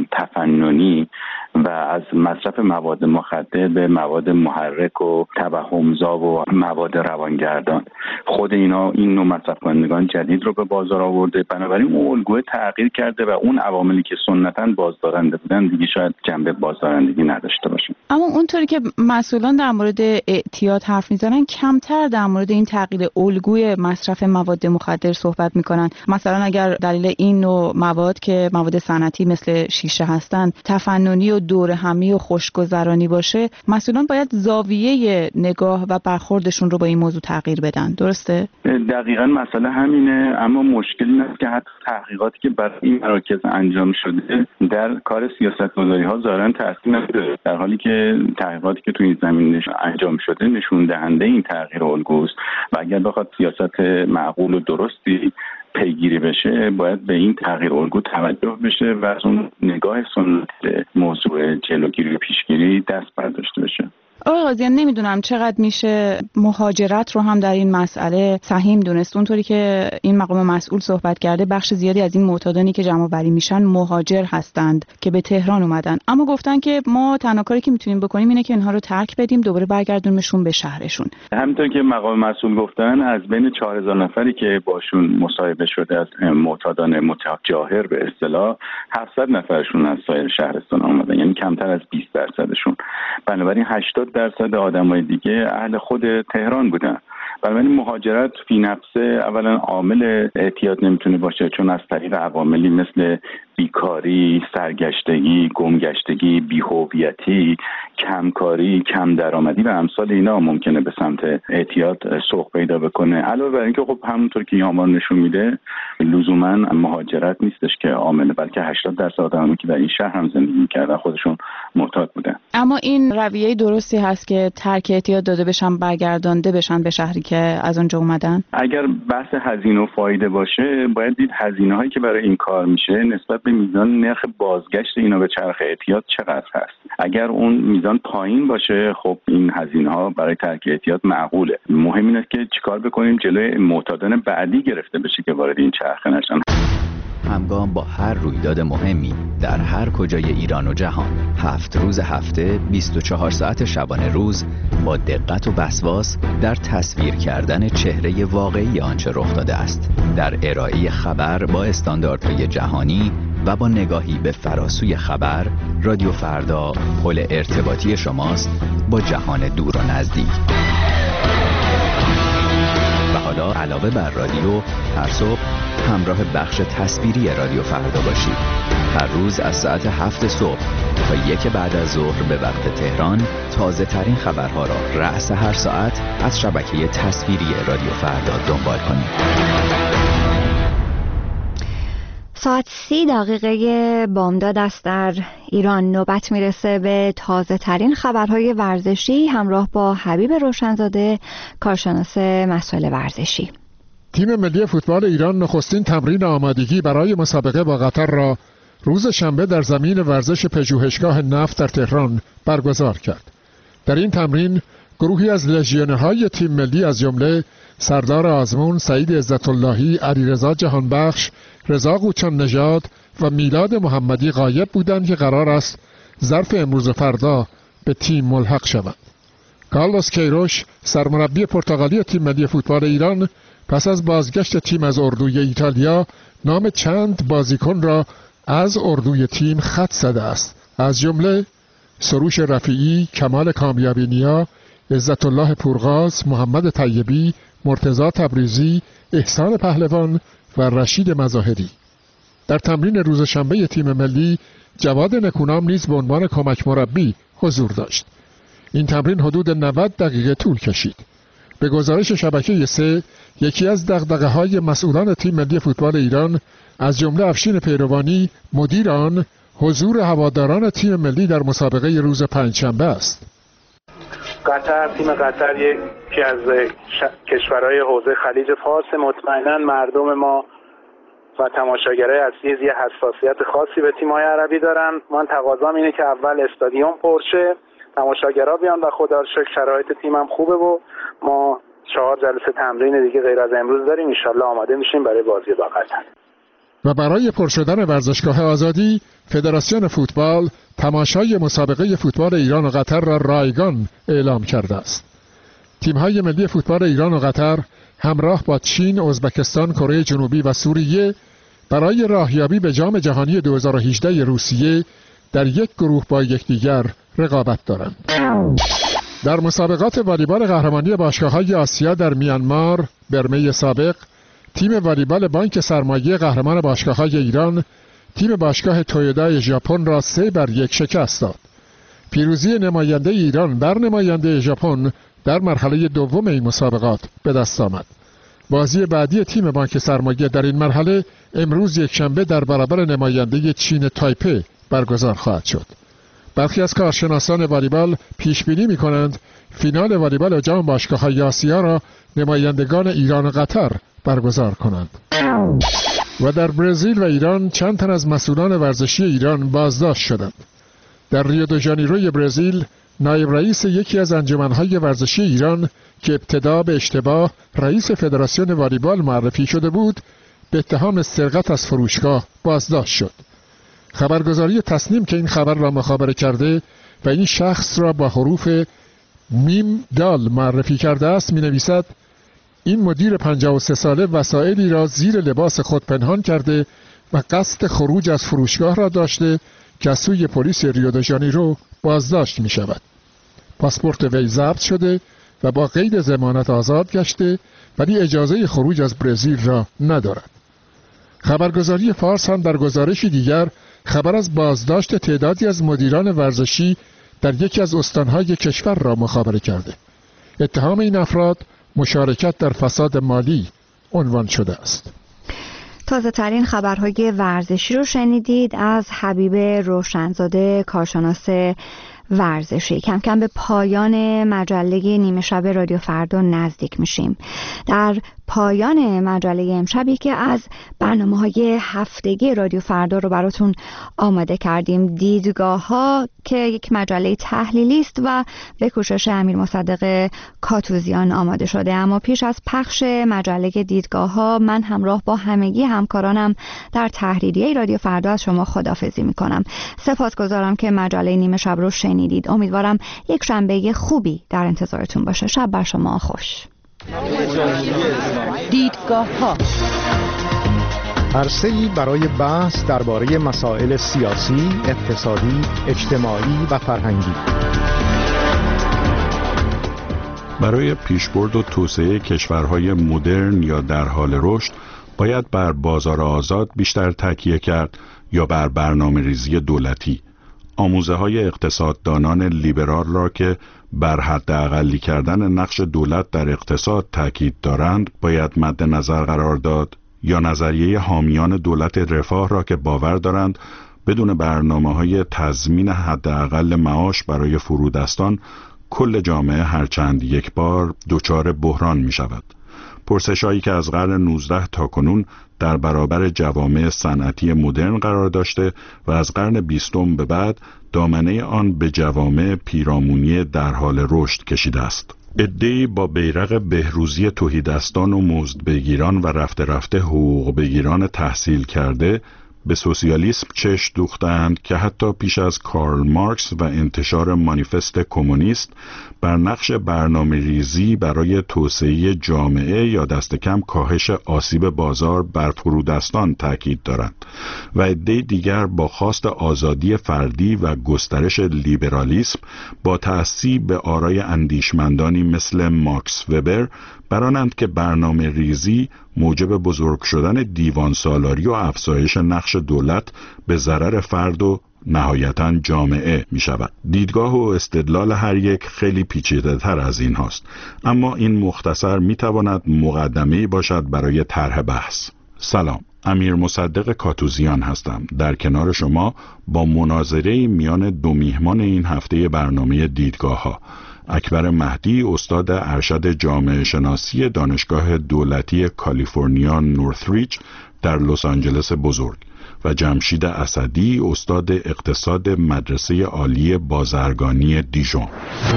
تفننی و از مصرف مواد مخدر به مواد محرک و توهمزا و مواد روانگردان. خود اینا این نوع مصرف کنندگان جدید رو به بازار آورده، بنابراین اون الگوی تغییر کرده و اون عواملی که سنتاً بازدارنده بودن دیگه شاید جنبه بازدارندگی نداشته باشن. اما اونطوری که مسئولان در مورد اعتیاد حرف میزنن کمتر در مورد این تغییر الگوی مصرف مواد مخدر صحبت میکنن. مثلا اگر دلیل این نوع مواد که مواد صنعتی مثل شیشه هستن تفننی و دور همی و خوشگذرانی باشه، مسئولان باید زاویه نگاه و برخوردشون رو با این موضوع تغییر بدن. درسته؟ دقیقاً مسئله همینه، اما مشکل این است که حتی تحقیقاتی که برای این مراکز انجام شده در کار سیاست‌گذاری‌ها ظاهراً تاثیر نداره، در حالی که تحقیقاتی که توی این زمین انجام شده نشون دهنده این تغییر الگوست و اگر بخواد سیاست معقول و درستی پیگیری بشه باید به این تغییر الگو توجه بشه و از اون نگاه سنتی موضوع جلوگیری و پیشگیری دست برداشته بشه. آقای قاضیان، نمیدونم چقدر میشه مهاجرت رو هم در این مسئله سهیم دونست. اونطوری که این مقام مسئول صحبت کرده بخش زیادی از این معتادانی که جمع آوری میشن مهاجر هستند که به تهران اومدن، اما گفتن که ما تنها کاری که میتونیم بکنیم اینه که اینها رو ترک بدیم، دوباره برگردونیمشون به شهرشون. همونطور که مقام مسئول گفتن از بین 4000 نفری که باشون مصاحبه شده از معتادان متجاهر به اصطلاح 700 نفرشون از سایر شهرستان اومدن، یعنی کمتر از 20%شون. بنابراین 80% آدمای دیگه اهل خود تهران بودن. بنابراین مهاجرت فی نفسه اولا عامل اعتیاد نمیتونه باشه، چون از طریق عواملی مثل بیکاری، سرگشتگی، گمگشتگی، بی‌هویتی، کمکاری، کم درآمدی و امثال اینا ممکنه به سمت اعتیاد سوق پیدا بکنه. علاوه بر اینکه خب همونطور که این آمار نشون میده لزوما مهاجرت نیستش که عامل، بلکه 80% آدمایی که در این شهر هم زندگی می‌کردن خودشون معتاد بودن. اما این رویه درستی هست که ترک اعتیاد داده بشن، برگردانده بشن به شهری که از اونجا اومدن؟ اگر بحث هزینه و فایده باشه باید دید هزینه‌هایی که برای این کار میشه نسبت به میزان نرخ بازگشت اینا به چرخ اعتیاد چقدر هست. اگر اون میزان پایین باشه خب این هزینه‌ها برای ترک اعتیاد معقوله. مهم اینه که چیکار بکنیم جلوی معتادان بعدی گرفته بشه که وارد این چرخه نشن. همگام با هر رویداد مهمی در هر کجای ایران و جهان، 7 روز هفته 24 ساعت شبانه روز با دقت و وسواس در تصویر کردن چهره واقعی آنچه رخ داده است، در ارائه خبر با استانداردهای جهانی و با نگاهی به فراسوی خبر. رادیو فردا پل ارتباطی شماست با جهان دور و نزدیک. و حالا علاوه بر رادیو، هر صبح همراه بخش تصویری رادیو فردا باشید. هر روز از ساعت 7 صبح تا 1 بعد از ظهر به وقت تهران تازه ترین خبرها را رأس هر ساعت از شبکه تصویری رادیو فردا دنبال کنید. ساعت 30 بامداد است. در ایران نوبت میرسه به تازه ترین خبرهای ورزشی همراه با حبیب روشنزاده، کارشناس مسائل ورزشی. تیم ملی فوتبال ایران نخستین تمرین آمادگی برای مسابقه با قطر را روز شنبه در زمین ورزش پژوهشگاه نفت در تهران برگزار کرد. در این تمرین گروهی از لژیونرهای تیم ملی از جمله سردار آزمون، سعید عزت‌اللهی، علیرضا جهانبخش، رضا قوچان نژاد و میلاد محمدی غایب بودند که قرار است ظرف امروز و فردا به تیم ملحق شوند. کارلوس کیروش، سرمربی پرتغالی تیم ملی فوتبال ایران، پس از بازگشت تیم از اردوی ایتالیا نام چند بازیکن را از اردوی تیم خط زده است، از جمله سروش رفیعی، کمال کامیابی نیا، عزت الله پورغاز، محمد طیبی، مرتضی تبریزی، احسان پهلوان و رشید مظاهری. در تمرین روز شنبه تیم ملی جواد نکونام نیز به عنوان کمک مربی حضور داشت. این تمرین حدود 90 دقیقه طول کشید. به گزارش شبکه 3، یکی از دغدغه‌های مسئولان تیم ملی فوتبال ایران از جمله افشین پیروانی مدیر آن حضور هواداران تیم ملی در مسابقه روز پنجشنبه است. تیم قطر یکی از کشورهای حوزه خلیج فارس، مطمئنا مردم ما و تماشاگرای اصلی یه حساسیت خاصی به تیم‌های عربی دارن. من تقاضام اینه که اول استادیوم پر شه، تماشاگرها بیان و خدا رو شکر شرایط تیمم خوبه و ما 4 جلسه تمرین دیگه غیر از امروز داریم. ان شاءالله آماده میشیم برای بازی با قطر. و برای پر شدن ورزشگاه آزادی، فدراسیون فوتبال تماشای مسابقه فوتبال ایران و قطر را رایگان اعلام کرده است. تیم‌های ملی فوتبال ایران و قطر همراه با چین، ازبکستان، کره جنوبی و سوریه برای راهیابی به جام جهانی 2018 روسیه در یک گروه با یکدیگر رقابت دارند. در مسابقات والیبال قهرمانی باشگاه‌های آسیا در میانمار، برمه سابق، تیم والیبال بانک سرمایه قهرمان باشگاه‌های ایران تیم باشگاه تویوتا ژاپن را 3-1 شکست داد. پیروزی نماینده ایران بر نماینده ژاپن در مرحله دوم این مسابقات به دست آمد. بازی بعدی تیم بانک سرمایه در این مرحله امروز یکشنبه در برابر نماینده چین تایپه برگزار خواهد شد. برخی از کارشناسان والیبال پیش بینی می‌کنند فینال والیبال جام باشگاه‌های آسیا را نمایندگان ایران و قطر برگزار کنند. و در برزیل و ایران چند تن از مسئولان ورزشی ایران بازداشت شدند. در ریو دو ژانیروی برزیل، نایب رئیس یکی از انجمن‌های ورزشی ایران که ابتدا به اشتباه رئیس فدراسیون والیبال معرفی شده بود، به اتهام سرقت از فروشگاه بازداشت شد. خبرگزاری تصنیم که این خبر را مخابره کرده و این شخص را با حروف میم دال معرفی کرده است می‌نویسد: این مدیر 53 ساله وسایلی را زیر لباس خود پنهان کرده و قصد خروج از فروشگاه را داشته که از سوی پلیس ریو دو ژانیرو بازداشت می شود. پاسپورت وی ضبط شده و با قید ضمانت آزاد گشته، ولی اجازه خروج از برزیل را ندارد. خبرگزاری فارس هم در گزارشی دیگر خبر از بازداشت تعدادی از مدیران ورزشی در یکی از استانهای کشور را مخابره کرده. اتهام این افراد مشارکت در فساد مالی عنوان شده است. تازه ترین خبرهای ورزشی رو شنیدید از حبیب روشنزاده، کارشناس ورزشی. کم کم به پایان مجله نیمه شب رادیو فردا نزدیک میشیم. در پایان مجله امشبی که از برنامه‌های هفتگی رادیو فردا رو براتون آماده کردیم، دیدگاه ها که یک مجله تحلیلی است و به کوشش امیر مصدق کاتوزیان آماده شده. اما پیش از پخش مجله دیدگاه ها، من همراه با همگی همکارانم در تحریریه رادیو فردا از شما خداحافظی میکنم. سپاسگزارم که مجله نیمه شب رو شنیدید. امیدوارم یک شنبه خوبی در انتظارتون باشه. شب بر شما خوش. دیدگاه ها، عرصه‌ای برای بحث درباره مسائل سیاسی، اقتصادی، اجتماعی و فرهنگی. برای پیشبرد و توسعه کشورهای مدرن یا در حال رشد باید بر بازار آزاد بیشتر تکیه کرد یا بر برنامه‌ریزی دولتی. آموزه‌های اقتصاددانان لیبرال را که بر حداقلی کردن نقش دولت در اقتصاد تاکید دارند باید مد نظر قرار داد، یا نظریه حامیان دولت رفاه را که باور دارند بدون برنامه‌های تضمین حداقل معاش برای فرودستان کل جامعه هرچند یک بار دچار بحران می شود. پرسش‌هایی که از قرن 19 تا کنون در برابر جوامع صنعتی مدرن قرار داشته و از قرن 20 به بعد دامنه آن به جوامع پیرامونی در حال رشد کشیده است. عده‌ای با بیرق بهروزی تهیدستان و مزدبگیران و رفته رفته حقوق بگیران تحصیل کرده به سوسیالیسم چشم دوختند که حتی پیش از کارل مارکس و انتشار مانیفست کمونیست بر نقش برنامه‌ریزی برای توسعه جامعه یا دست کم کاهش آسیب بازار بر فرودستان تاکید دارند و عده دیگر با خواست آزادی فردی و گسترش لیبرالیسم با تعصیب به آرای اندیشمندانی مثل ماکس وبر برانند که برنامه ریزی موجب بزرگ شدن دیوان سالاری و افزایش نقش دولت به ضرر فرد و نهایتاً جامعه می شود. دیدگاه و استدلال هر یک خیلی پیچیده تر از این هاست، اما این مختصر می تواند مقدمه‌ای باشد برای طرح بحث. سلام، امیر مصدق کاتوزیان هستم، در کنار شما با مناظره میان دو میهمان این هفته برنامه دیدگاه ها، اکبر مهدی استاد ارشد جامعه شناسی دانشگاه دولتی کالیفرنیا نورثریج در لس آنجلس بزرگ و جمشید اسدی استاد اقتصاد مدرسه عالی بازرگانی دیژون.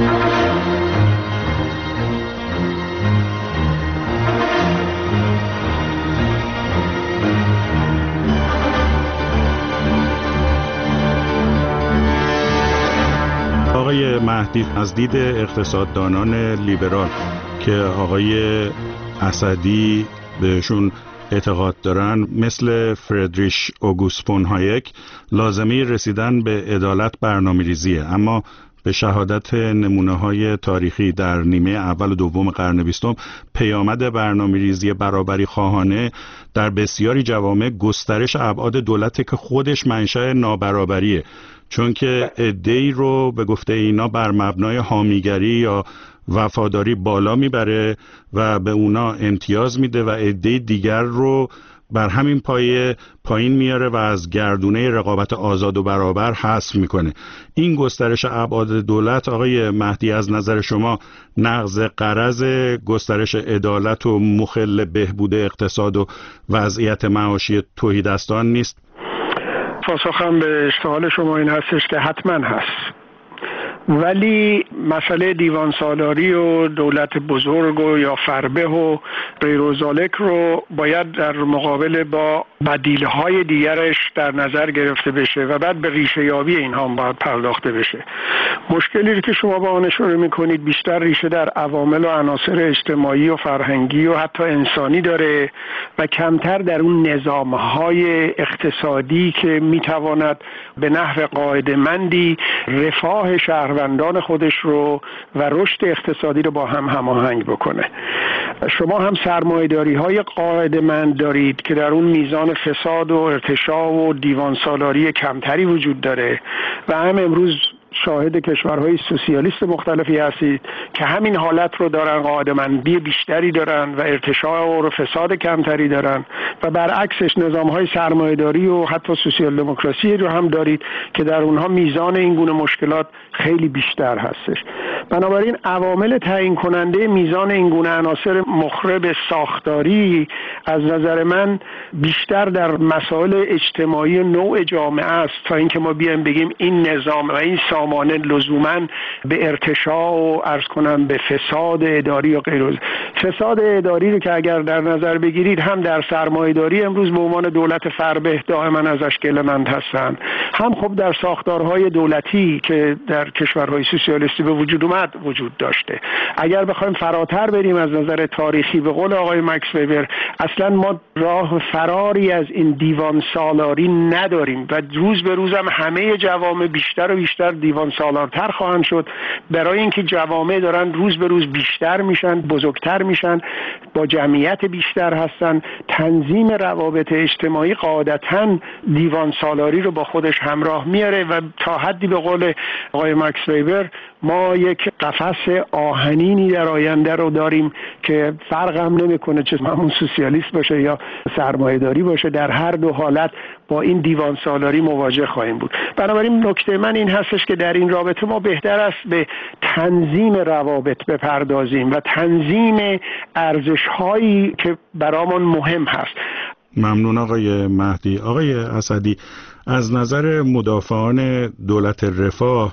آقای مهدی، از دید اقتصاددانان لیبرال که آقای اسدی بهشون اعتقاد دارن، مثل فردریش اوگوست فون هایک، لازمه رسیدن به عدالت برنامه‌ریزیه، اما به شهادت نمونه‌های تاریخی در نیمه اول و دوم قرن 20 پیامد برنامه‌ریزی برابری خواهانه در بسیاری جوامع گسترش ابعاد دولت که خودش منشأ نابرابریه، چون که عده‌ای رو به گفته اینا بر مبنای حامیگری یا وفاداری بالا میبره و به اونا امتیاز میده و عده دیگر رو بر همین پایه پایین میاره و از گردونه رقابت آزاد و برابر حذف میکنه. این گسترش ابعاد دولت آقای مهدی از نظر شما نقض غرض گسترش عدالت و مخل بهبود اقتصاد و وضعیت معاشی تهیدستان نیست؟ پاسخم به اشتغال شما این هستش که حتما هست، ولی مسئله دیوان سالاری و دولت بزرگ و یا فربه و غیر و ذالک رو باید در مقابل با بدیل‌های دیگرش در نظر گرفته بشه و بعد به ریشه یابی اینها باید پرداخته بشه. مشکلی که شما با آن اشاره می‌کنید بیشتر ریشه در عوامل و عناصر اجتماعی و فرهنگی و حتی انسانی داره و کمتر در اون نظام‌های اقتصادی که می‌تواند به نحو قاعده‌مندی رفاه شهروندان خودش رو و رشد اقتصادی رو با هم هماهنگ بکنه. شما هم سرمایه‌داری‌های قاعده‌مند دارید که در اون میزان فساد و ارتشاء و دیوان سالاری کمتری وجود داره و هم امروز شاهد کشورهای سوسیالیست مختلفی هستید که همین حالت رو دارن، قاعده‌مندی بیشتری دارن و ارتشاء و فساد کمتری دارن، و برعکسش نظامهای سرمایه‌داری و حتی سوسیال دموکراسی رو هم دارید که در اونها میزان این گونه مشکلات خیلی بیشتر هستش. بنابراین عوامل تعیین کننده میزان این گونه عناصر مخرب ساختاری از نظر من بیشتر در مسائل اجتماعی نوع جامعه است تا اینکه ما بیایم بگیم این نظام و این سامانه لزوما به ارتشاء و عرض کنم به فساد اداری و غیره. فساد اداری رو که اگر در نظر بگیرید، هم در سرمایه‌داری امروز به عنوان دولت فربه دائما ازش گله‌مند هستند، هم خب در ساختارهای دولتی که در کشورهای سوسیالیستی به وجود اومد وجود داشته. اگر بخوایم فراتر بریم از نظر تاریخی، به قول آقای مکس وبر، اصلا ما راه فراری از این دیوان سالاری نداریم و روز به روز هم همه جوامع بیشتر و بیشتر دیوان سالارتر خواهند شد، برای اینکه جوامع دارن روز به روز بیشتر میشن، بزرگتر میشن، با جمعیت بیشتر هستن. تنظیم روابط اجتماعی قاعدتاً دیوان سالاری رو با خودش همراه میاره و تا حدی به قول آقای مکس وبر ما یک قفس آهنینی در آینده رو داریم که فرق هم نمیکنه چه همون سوسیالیست باشه یا سرمایه‌داری باشه، در هر دو حالت با این دیوان سالاری مواجه خواهیم بود. بنابراین نکته من این هستش که در این رابطه ما بهتر است به تنظیم روابط بپردازیم و تنظیم ارزش‌هایی که برامون مهم هست. ممنون آقای مهدی. آقای اسدی، از نظر مدافعان دولت رفاه،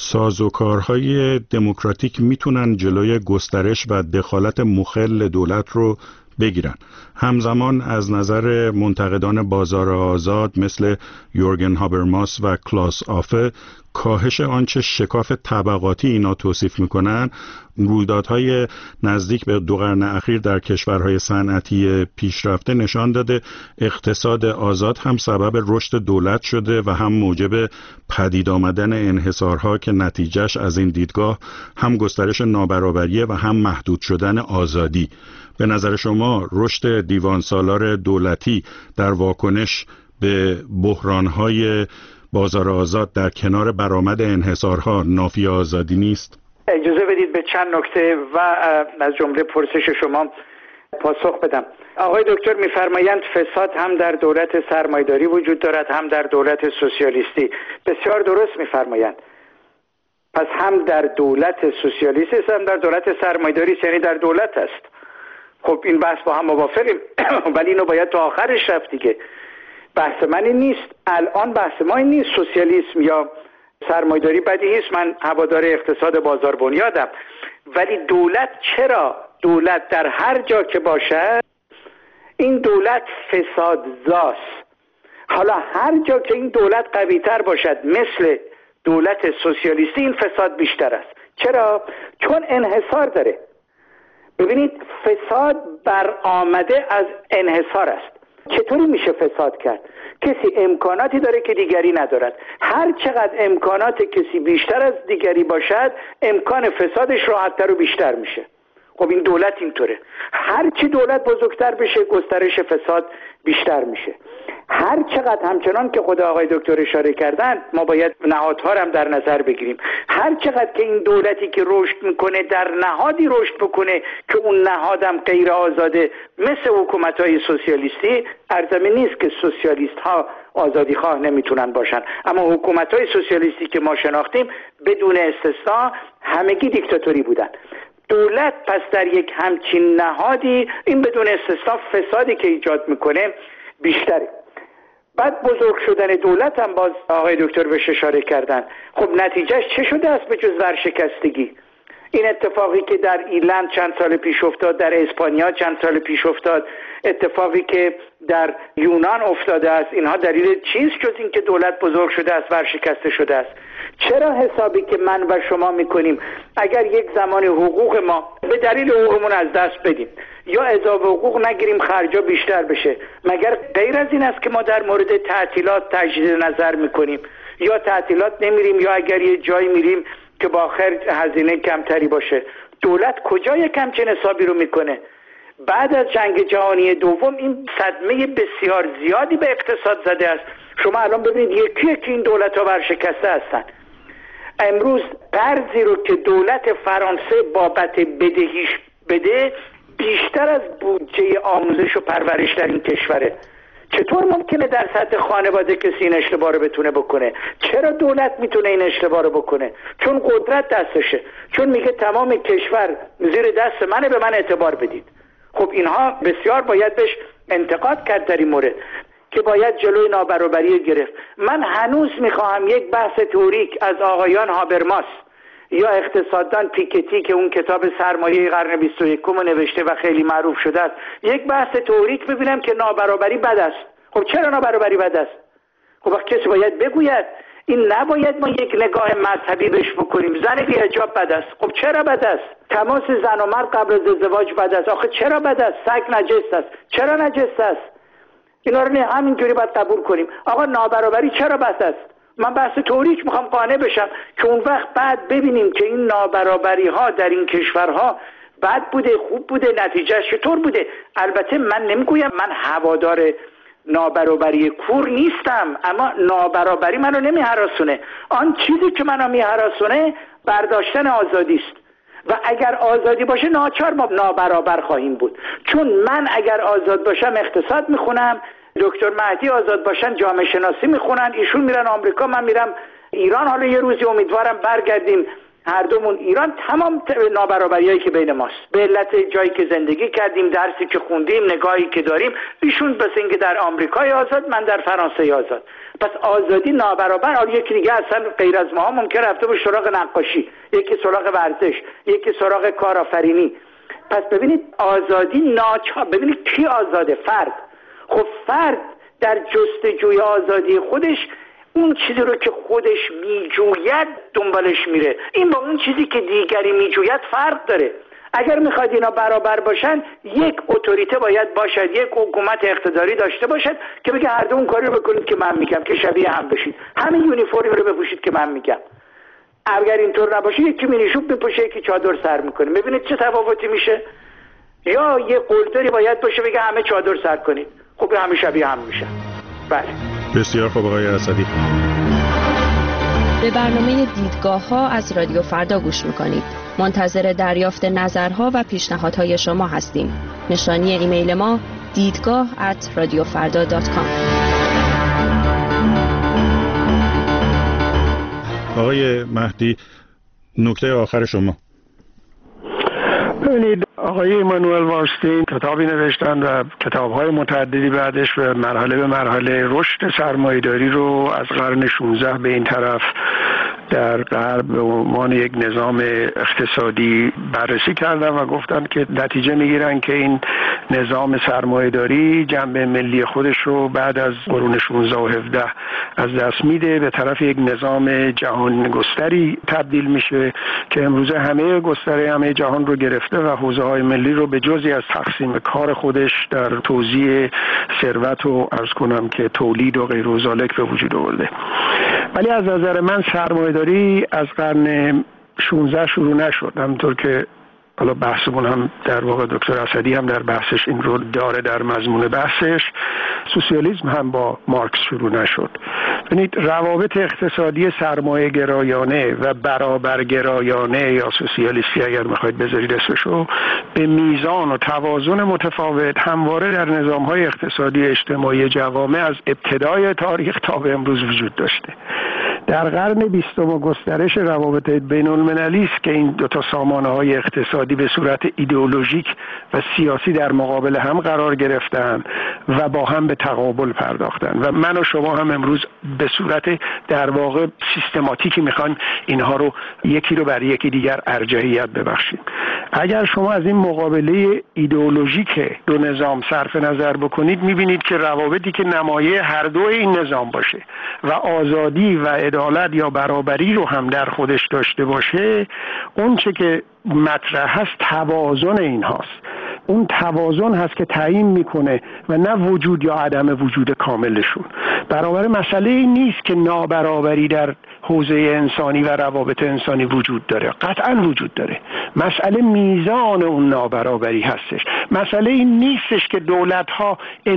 سازوکارهای دموکراتیک میتونن جلوی گسترش و دخالت مخل دولت رو بگیرن. همزمان از نظر منتقدان بازار آزاد مثل یورگن هابرماس و کلاس آفه، کاهش آنچه شکاف طبقاتی اینا توصیف میکنن، رویدادهای نزدیک به 2 قرن اخیر در کشورهای صنعتی پیشرفته نشان داده اقتصاد آزاد هم سبب رشد دولت شده و هم موجب پدید آمدن انحصارها که نتیجهش از این دیدگاه هم گسترش نابرابری و هم محدود شدن آزادی. به نظر شما رشد دیوان سالار دولتی در واکنش به بحرانهای بازار آزاد در کنار برآمد انحصارها نافی آزادی نیست؟ اجازه بدید به چند نکته و از جمله پرسش شما پاسخ بدم. آقای دکتر می‌فرمایند فساد هم در دولت سرمایه‌داری وجود دارد هم در دولت سوسیالیستی. بسیار درست می‌فرمایند. پس هم در دولت سوسیالیستی است هم در دولت سرمایه‌داری، یعنی در دولت است. خب این بحث با هم موافقیم ولی اینو باید تا آخرش رفت دیگه. بحث من این نیست، الان بحث ما این نیست سوسیالیسم یا سرمایه‌داری بدیهی است، من هوادار اقتصاد بازار بنیادم، ولی دولت چرا؟ دولت در هر جا که باشد این دولت فسادزاست. حالا هر جا که این دولت قوی‌تر باشد مثل دولت سوسیالیستی این فساد بیشتر است. چرا؟ چون انحصار داره. ببینید فساد برآمده از انحصار است. چطوری میشه فساد کرد؟ کسی امکاناتی داره که دیگری ندارد. هر چقدر امکانات کسی بیشتر از دیگری باشد امکان فسادش راحت‌تر و بیشتر میشه. خب این دولت اینطوره، هر چی دولت بزرگتر بشه گسترش فساد بیشتر میشه. هر چقدر همچنان که خود آقای دکتر اشاره کردن ما باید نهادها هم در نظر بگیریم، هر چقدر که این دولتی که رشد میکنه در نهادی رشد بکنه که اون نهادم غیر آزاده مثل حکومت‌های سوسیالیستی، ارزمی نیست که سوسیالیست ها آزادی خواه نمیتونن باشن، اما حکومت‌های سوسیالیستی که ما شناختیم بدون استثنا همگی دیکتاتوری بودن. دولت پس در یک همچین نهادی این بدون استثنا فسادی که ایجاد میکنه بیشتره. بعد بزرگ شدن دولت هم باز آقای دکتر بهش اشاره کردن. خب نتیجهش چه شده است به جز ورشکستگی؟ این اتفاقی که در ایرلند چند سال پیش افتاد، در اسپانیا چند سال پیش افتاد، اتفاقی که در یونان افتاده است، اینها دلیل چیست جز این که دولت بزرگ شده است، ورشکسته شده است؟ چرا حسابی که من و شما میکنیم اگر یک زمان حقوق ما به دلیل حقوقمون از دست بدیم یا اضافه حقوق نگیریم خرجا بیشتر بشه، مگر غیر از این است که ما در مورد تعطیلات تجدید نظر میکنیم یا تعطیلات نمیریم یا اگر یه جایی میریم که با آخر هزینه کمتری باشه؟ دولت کجا یک همچین حسابی رو میکنه؟ بعد از جنگ جهانی دوم این صدمه بسیار زیادی به اقتصاد زده است. شما الان ببینید یکی یکی این دولت‌ها ورشکسته هستن. امروز قرضی رو که دولت فرانسه بابت بدهیش بده بیشتر از بودجه آموزش و پرورش در این کشوره. چطور ممکنه در سطح خانواده کسی این اشتباه رو بتونه بکنه؟ چرا دولت میتونه این اشتباه رو بکنه؟ چون قدرت دستشه، چون میگه تمام کشور زیر دست منه، به من اعتبار بدید. خب اینها بسیار باید بهش انتقاد کرد در این مورد که باید جلوی نابرابری گرفت. من هنوز میخواهم یک بحث تئوریک از آقایان هابرماس یا اقتصاددان پیکتی که اون کتاب سرمایه قرن 21 نوشته و خیلی معروف شده است، یک بحث تئوریک ببینم که نابرابری بد است. خب چرا نابرابری بد است؟ خب کسی باید بگوید. این نباید ما یک نگاه مذهبی بهش بکنیم. زن بی حجاب بد است. خب چرا بد است؟ تماس زن و مرد قبل از ازدواج بد است. آخه چرا بد است؟ سگ نجس است. چرا نجس است؟ اینا رو همینجوری باید قبول کنیم. آقا نابرابری چرا بد است؟ من بحث تئوریک میخوام قانع بشم که اون وقت بعد ببینیم که این نابرابری ها در این کشورها بد بوده، خوب بوده، نتیجهش چطور بوده. البته من نمیگویم من هوادار نابرابری کور نیستم، اما نابرابری منو نمیهراسونه. آن چیزی که منو میهراسونه برداشتن آزادی است و اگر آزادی باشه ناچار ما نابرابر خواهیم بود. چون من اگر آزاد باشم اقتصاد میخونم، دکتر مهدی آزاد باشن جامعه شناسی میخونن، ایشون میرن آمریکا، من میرم ایران. حالا یه روزی امیدوارم برگردیم هر دومون ایران. تمام نابرابریایی که بین ماست به علت جایی که زندگی کردیم، درسی که خوندیم، نگاهی که داریم. ایشون بس اینکه در آمریکای آزاد، من در فرانسه آزاد. پس آزادی نابرابر. حالا یکی دیگه اصلا غیر از ما ممکن رفته به سراغ نقاشی، یکی سراغ ورزش، یکی سراغ کارآفرینی. پس ببینید آزادی ناچار. ببینید کی آزاده؟ فرد. خب فرد در جستجوی آزادی خودش اون چیزی رو که خودش میجوید دنبالش میره. این با اون چیزی که دیگری میجوید فرق داره. اگر میخواید اینا برابر باشن، یک اتوریته باید باشد، یک حکومت اقتداری داشته باشد که بگه هر دو اون کاری رو بکنید که من میگم، که شبیه هم بشید، همین یونیفرم رو بپوشید که من میگم. اگر اینطور نباشه یکی مینیشوب میپوشه، یکی چادر سر میکنه. ببینید چه تفاوتی میشه. یا یه قلدری باید باشه بگه همه چادر سر کنید. خب همه شبیه هم میشن. بله. بسیار خوب آقای اسدی. به برنامه دیدگاه ها از رادیو فردا گوش میکنید. منتظر دریافت نظرها و پیشنهادهای شما هستیم. نشانی ایمیل ما دیدگاه@radiofarda.com. آقای مهدی، نکته آخر شما. ببینید آقای ایمانوئل وارستین کتابی نوشتن و کتاب‌های متعددی بعدش به مرحله رشد سرمایه‌داری رو از قرن 16 به این طرف در غرب به عنوان یک نظام اقتصادی بررسی کردن و گفتن که نتیجه میگیرن که این نظام سرمایه‌داری جنبه ملی خودش رو بعد از قرون 16 و 17 از دست میده، به طرف یک نظام جهان گستری تبدیل میشه که امروزه همه جهان رو گرفته و حوزه‌های ملی رو به جزئی از تقسیم کار خودش در توزیع ثروت و عرض کنم که تولید و غیر و ذالک به وجود آورده. ولی از نظر من سرمایه‌داری از قرن 16 شروع نشد، همونطور که حالا بحثمون هم در واقع دکتر اسدی هم در بحثش این رو داره در مضمون بحثش. سوسیالیسم هم با مارکس شروع نشد. ببینید روابط اقتصادی سرمایه گرایانه و برابر گرایانه یا سوسیالیستی اگر میخواید بذارید اسمشو، به میزان و توازن متفاوت همواره در نظام‌های اقتصادی اجتماعی جوامع از ابتدای تاریخ تا به امروز وجود داشته. در قرن 20 گسترش روابط بین المللی است که این دو تا سامانه‌های اقتصادی به صورت ایدئولوژیک و سیاسی در مقابل هم قرار گرفتن و با هم به تقابل پرداختن و من و شما هم امروز به صورت در واقع سیستماتیکی میخوان اینها رو یکی رو بر یکی دیگر ارجحیت ببخشیم. اگر شما از این مقابله ایدئولوژیک دو نظام صرف نظر بکنید میبینید که روابطی که نمایه هر دو این نظام باشه و آزادی و عدالت یا برابری رو هم در خودش داشته باشه، اون چه که مطرح هست توازن این هاست. اون توازن هست که تعیین میکنه و نه وجود یا عدم وجود کاملشون. برابر مسئله این نیست که نابرابری در حوزه انسانی و روابط انسانی وجود داره، قطعا وجود داره. مسئله میزان اون نابرابری هستش. مسئله این نیستش که دولت ها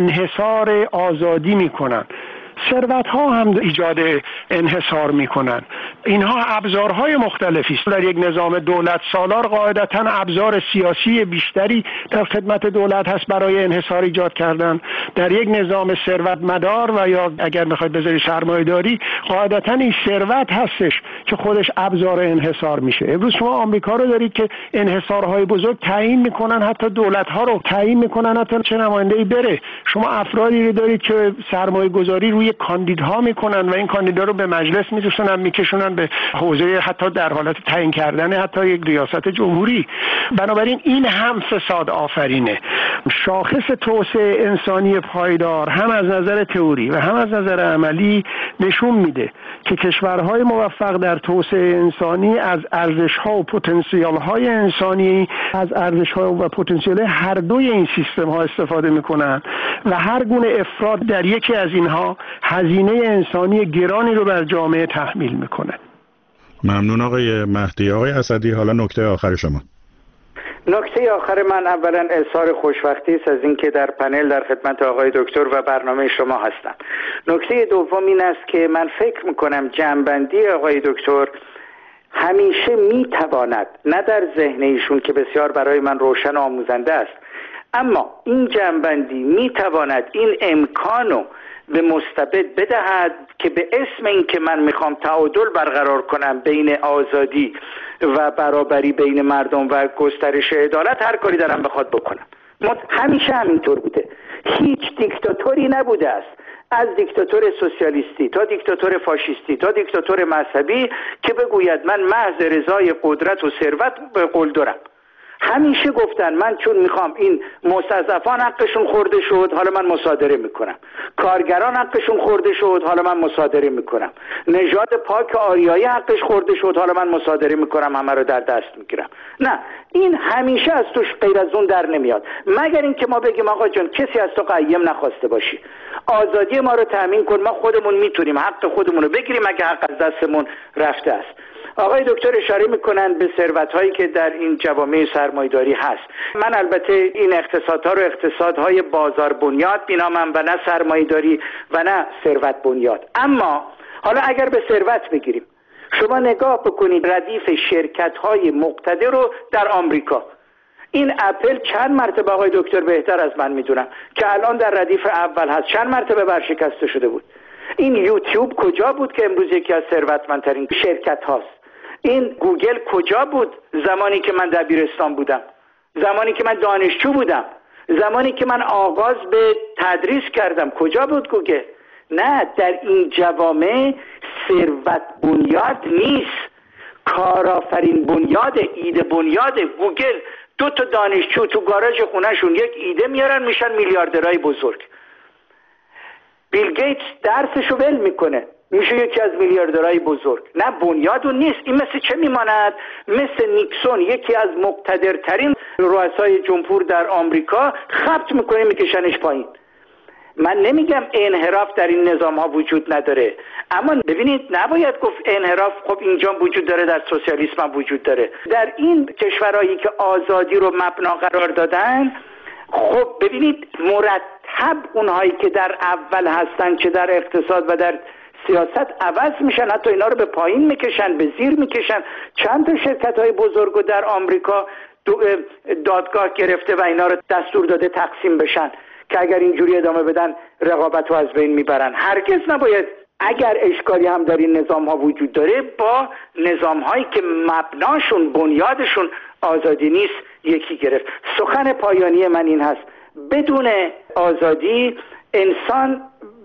انحصار آزادی میکنن، ثروت ها هم ایجاد انحصار میکنن. اینها ابزارهای مختلفی است. در یک نظام دولت سالار قاعدتاً ابزار سیاسی بیشتری در خدمت دولت هست برای انحصار ایجاد کردن. در یک نظام ثروت مدار و یا اگر بخواید بذاری سرمایه‌داری، قاعدتاً این ثروت هستش که خودش ابزار انحصار میشه. امروز شما آمریکا رو دارید که انحصارهای بزرگ تعیین میکنن، حتی دولت‌ها رو تعیین میکنن حتی چه نماینده‌ای بره. شما افرادی رو دارید که سرمایه‌گذاری روی کاندیدها میکنن و این کاندیدا رو به مجلس میکشونن به حوزه حتی در حالت تعیین کردن حتی یک ریاست جمهوری. بنابراین این هم فساد آفرینه. شاخص توسعه انسانی پایدار هم از نظر تئوری و هم از نظر عملی نشون میده که کشورهای موفق در توسعه انسانی از ارزش‌ها و پتانسیل‌های انسانی، از ارزش‌ها و پتانسیل هر دوی این سیستم‌ها استفاده میکنن و هر گونه افراط در یکی از اینها هزینه انسانی گرانی رو بر جامعه تحمیل میکنه. ممنون آقای مهدی. آقای اسدی، حالا نکته آخر شما. نکته آخر من اولا اظهار خوشبختی است از اینکه در پنل در خدمت آقای دکتر و برنامه شما هستم. نکته دوم این است که من فکر میکنم جمع‌بندی آقای دکتر همیشه میتواند، نه در ذهن ایشون که بسیار برای من روشن و آموزنده است، اما این جمع‌بندی میتواند این امکانو به مستبد بدهد که به اسم این که من میخوام تعادل برقرار کنم بین آزادی و برابری بین مردم و گسترش عدالت هر کاری دارم بخواد بکنم. همیشه همینطور بوده. هیچ دیکتاتوری نبوده است، از دیکتاتور سوسیالیستی تا دیکتاتور فاشیستی تا دیکتاتور مذهبی که بگوید من محض رضای قدرت و ثروت به قول دارم. همیشه گفتن من چون میخوام این مستضعفان حقشون خورده شد حالا من مصادره میکنم، کارگران حقشون خورده شد حالا من مصادره میکنم، نژاد پاک آریایی حقش خورده شد حالا من مصادره میکنم، همه رو در دست میگیرم. نه، این همیشه از توش غیر از اون در نمیاد، مگر اینکه ما بگیم آقا جان کسی از تو قیم نخواسته باشی، آزادی ما رو تامین کن، ما خودمون میتونیم حق خودمون رو بگیریم اگه حق از دستمون رفته است. آقای دکتر اشاره میکنن به ثروت‌هایی که در این جوامع سرمایه‌داری هست. من البته این اقتصادها رو اقتصادهای بازار بنیاد مینامم و نه سرمایه‌داری و نه ثروت بنیاد. اما حالا اگر به ثروت بگیریم، شما نگاه بکنید ردیف شرکت‌های مقتدر رو در آمریکا. این اپل چند مرتبه آقای دکتر بهتر از من میدونم که الان در ردیف اول هست، چند مرتبه ورشکسته شده بود. این یوتیوب کجا بود که امروز یکی از ثروتمندترین شرکت هاست؟ این گوگل کجا بود زمانی که من دبیرستان بودم، زمانی که من دانشجو بودم، زمانی که من آغاز به تدریس کردم؟ کجا بود گوگل؟ نه، در این جوامع ثروت بنیاد نیست، کارآفرین بنیاد، ایده بنیاد. گوگل 2 تا دانشجو تو گاراژ خونهشون یک ایده میارن میشن میلیاردرهای بزرگ. بیل گیتس درسشو ول میکنه میشه یکی از میلیاردرهای بزرگ. نه، بنیاد اون نیست. این مثل چه میماند؟ مثل نیکسون، یکی از مقتدرترین رؤسای جمهور در آمریکا، خبط میکنه میکشنش پایین. من نمیگم انحراف در این نظام ها وجود نداره، اما ببینید نباید گفت انحراف خب اینجا وجود داره، در سوسیالیسم هم وجود داره. در این کشورهایی که آزادی رو مبنا قرار دادن، خب ببینید مرتب اونهایی که در اول هستن چه در اقتصاد و در سیاست عوض میشن، حتی اینا رو به پایین میکشن، به زیر میکشن. چند تا شرکت های بزرگو در آمریکا دادگاه گرفته و اینا رو دستور داده تقسیم بشن که اگر اینجوری ادامه بدن رقابت رو از بین میبرن. هرگز نباید، اگر اشکالی هم در این نظام ها وجود داره، با نظام هایی که مبناشون بنیادشون آزادی نیست یکی گرفت. سخن پایانی من این هست: بدون آزادی انسان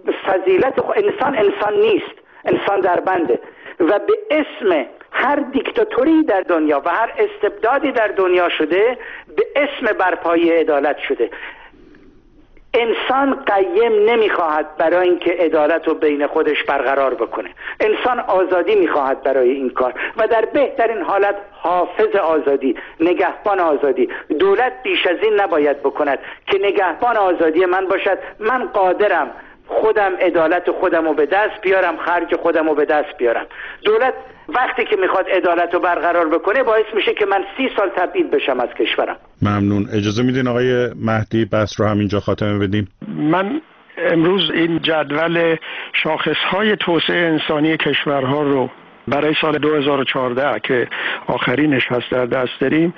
انسان نیست، انسان در بنده و به اسم هر دیکتاتوری در دنیا و هر استبدادی در دنیا شده به اسم برپایی عدالت شده. انسان قیم نمیخواهد برای اینکه عدالت رو بین خودش برقرار بکنه، انسان آزادی میخواهد برای این کار و در بهترین حالت حافظ آزادی، نگهبان آزادی. دولت بیش از این نباید بکند که نگهبان آزادی من باشد. من قادرم خودم عدالت خودم رو به دست بیارم، خرج خودم رو به دست بیارم. دولت وقتی که میخواد عدالت رو برقرار بکنه باعث میشه که من 30 سال تبعید بشم از کشورم. ممنون. اجازه میدین آقای مهدی بحث رو همینجا خاتمه بدیم؟ من امروز این جدول شاخصهای توسعه انسانی کشورها رو برای سال 2014 که آخرینش هست در دست داریم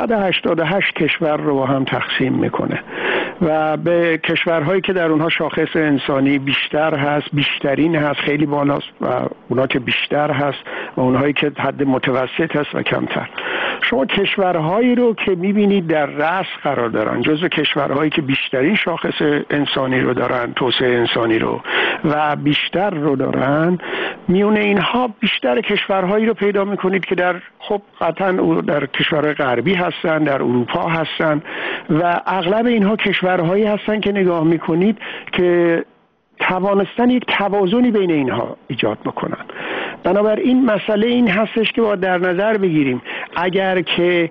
188 کشور رو با هم تقسیم میکنه و به کشورهایی که در اونها شاخص انسانی بیشتر هست، بیشترین هست، خیلی بالاست و اونا که بیشتر هست و اونهایی که حد متوسط هست و کمتر. شما کشورهایی رو که میبینید در رأس قرار دارن، جزو کشورهایی که بیشترین شاخص انسانی رو دارن، توسعه انسانی رو و بیشتر رو دارن، میونه اینها بیشتر کشورهایی رو پیدا میکنید که در خب قطعا در کشورهای غربی هستن، در اروپا هستن و اغلب اینها کشورهایی هستن که نگاه میکنید که توانستن یک توازنی بین اینها ایجاد بکنن. بنابراین مسئله این هستش که باید در نظر بگیریم اگر که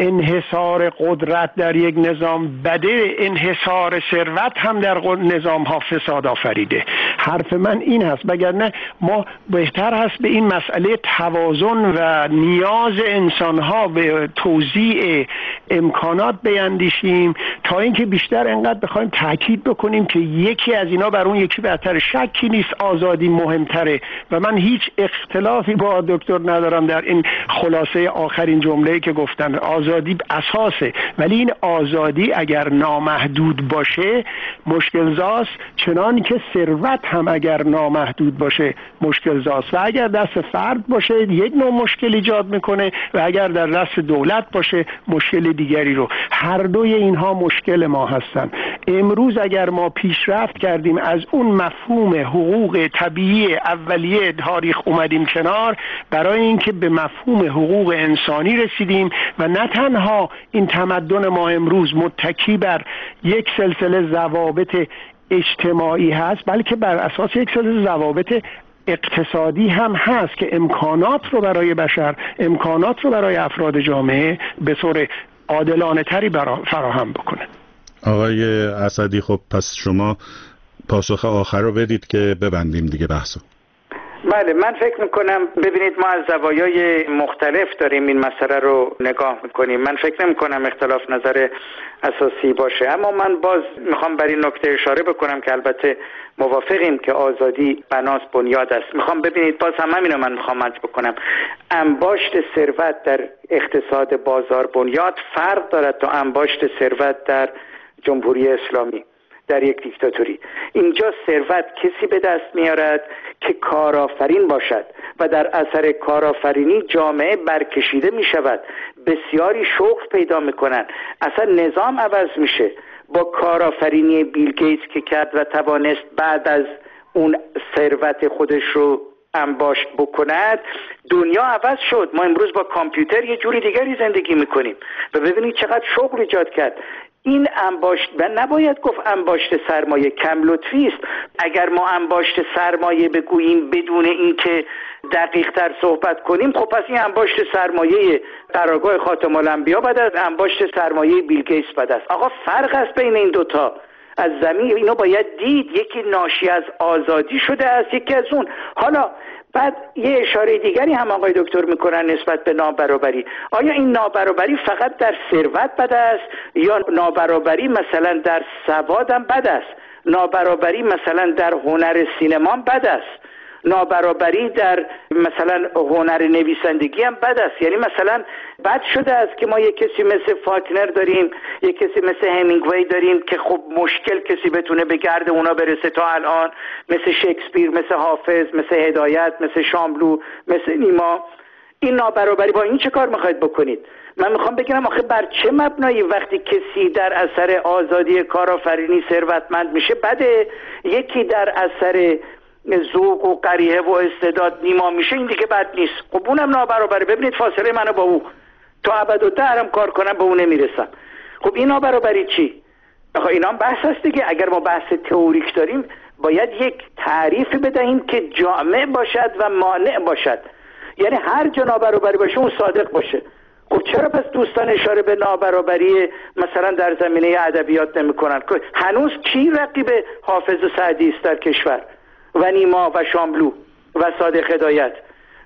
انحصار قدرت در یک نظام بده، انحصار ثروت هم در نظام ها فساد آفریده. حرف من این هست، وگرنه ما بهتر هست به این مسئله توازن و نیاز انسان ها به توزیع امکانات بیندیشیم تا اینکه بیشتر انقدر بخوایم تاکید بکنیم که یکی از اینا بر اون یکی بهتره. شکی نیست آزادی مهمتره و من هیچ اختلافی با دکتر ندارم در این خلاصه آخرین جمله‌ای که گفتن. آزادی اساسه، ولی این آزادی اگر نامحدود باشه مشکل زاست، چنان که ثروت هم اگر نامحدود باشه مشکل زاست و اگر دست فرد باشه یک نوع مشکل ایجاد میکنه و اگر در دست دولت باشه مشکل دیگری رو. هر دوی اینها مشکل ما هستن. امروز اگر ما پیشرفت کردیم از اون مفهوم حقوق طبیعی اولیه تاریخ اومدیم کنار برای اینکه به مفهوم حقوق انسانی رسیدیم و نه تنها این تمدن ما امروز متکی بر یک سلسله ضوابط اجتماعی هست بلکه بر اساس یک سلسله ضوابط اقتصادی هم هست که امکانات رو برای بشر، امکانات رو برای افراد جامعه به طور عادلانه تری فراهم بکنه. آقای اسدی، خب پس شما پاسخ آخر رو بدید که ببندیم دیگه بحثو. بله، من فکر میکنم ببینید ما از زوایای مختلف داریم این مسئله رو نگاه میکنیم. من فکر نمیکنم اختلاف نظر اساسی باشه، اما من باز میخوام بر این نکته اشاره بکنم که البته موافقیم که آزادی بناس بنیاد است. میخوام ببینید باز هم همینو من میخوام عرض بکنم، انباشت ثروت در اقتصاد بازار بنیاد فرق دارد تا انباشت ثروت در جمهوری اسلامی، در یک دیکتاتوری. اینجا ثروت کسی به دست میارد که کارآفرین باشد و در اثر کارآفرینی جامعه برکشیده میشود، بسیاری شغل پیدا میکنن، اصلا نظام عوض میشه. با کارآفرینی بیل گیتس که کرد و توانست بعد از اون ثروت خودش رو انباشت بکند، دنیا عوض شد. ما امروز با کامپیوتر یه جوری دیگری زندگی میکنیم و ببینید چقدر شغل ایجاد کرد. این انباشت و نباید گفت انباشت سرمایه، کم لطفی است. اگر ما انباشت سرمایه بگوییم بدون اینکه دقیق تر صحبت کنیم، خب پس این انباشت سرمایه قرارگاه خاتم الانبیا بعد از انباشت سرمایه بیل گیتس بعد است. آقا فرق است بین این دوتا. از زمین اینو باید دید، یکی ناشی از آزادی شده است، یکی از اون. حالا بعد یه اشاره دیگری هم آقای دکتر میکنن نسبت به نابرابری. آیا این نابرابری فقط در ثروت بد است یا نابرابری مثلا در سواد هم بد است؟ نابرابری مثلا در هنر سینما بد است؟ نابرابری در مثلا هنر نویسندگی هم بد است؟ یعنی مثلا بد شده است که ما یک کسی مثل فاکنر داریم، یک کسی مثل همینگوی داریم که خب مشکل کسی بتونه به گرد اونا برسه تا الان، مثل شکسپیر، مثل حافظ، مثل هدایت، مثل شاملو، مثل نیما. این نابرابری با این چه کار میخواید بکنید؟ من میخوام بگم آخه بر چه مبنایی وقتی کسی در اثر آزادی کارآفرینی ثروتمند میشه بده، یکی در اثر ذوق و قریحه و استعداد نیما میشه این دیگه بد نیست؟ خب اونم نابرابری. ببینید فاصله منو با او تا ابدالدهرم کار کنم به اون نمیرسم. خب این نابرابری چی؟ آخه اینا هم بحث هست دیگه. اگر ما بحث تئوریک داریم باید یک تعریفی بدهیم که جامع باشد و مانع باشد. یعنی هر جا نابرابری باشه اون صادق باشه. خب چرا پس دوستان اشاره به نابرابری مثلا در زمینه ادبیات نمی‌کنن؟ هنوز کی رقیب حافظ و سعدی است در کشور و نیما و شاملو و صادق هدایت؟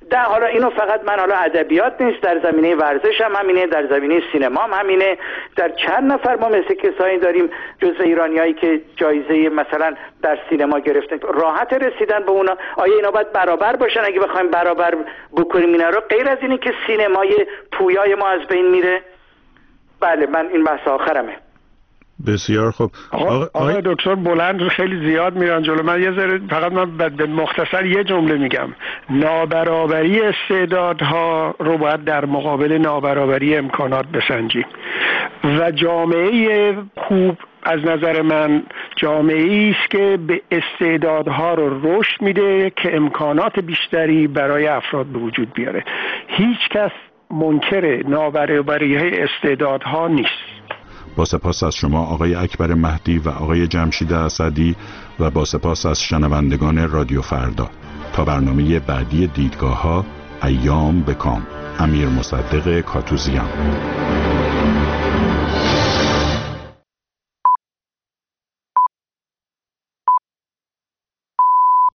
حالا اینو فقط من حالا ادبیات نیست، در زمینه ورزش هم همینه، در زمینه سینما هم همینه. در چند نفر ما مثل کسایی داریم جزو ایرانیایی که جایزه مثلا در سینما گرفتن، راحت رسیدن به اونا. آیا اینا باید برابر باشن؟ اگه بخوایم برابر بکنیم اینا رو، غیر از اینی که سینمای پویای ما از بین میره. بله، من این بحث آخرمه. بسیار خوب. آقای دکتر بلند خیلی زیاد میرن جلو. من یه ذره فقط من به مختصر یه جمله میگم. نابرابری استعدادها رو باید در مقابل نابرابری امکانات بسنجیم و جامعه خوب از نظر من جامعه‌ای است که به استعدادها رو رشد میده که امکانات بیشتری برای افراد به وجود بیاره. هیچ کس منکر نابرابری استعدادها نیست. با سپاس از شما آقای اکبر مهدی و آقای جمشید اسدی و با سپاس از شنوندگان رادیو فردا. تا برنامه بعدی دیدگاه‌ها، ایام بکام. امیر مصدق کاتوزیان.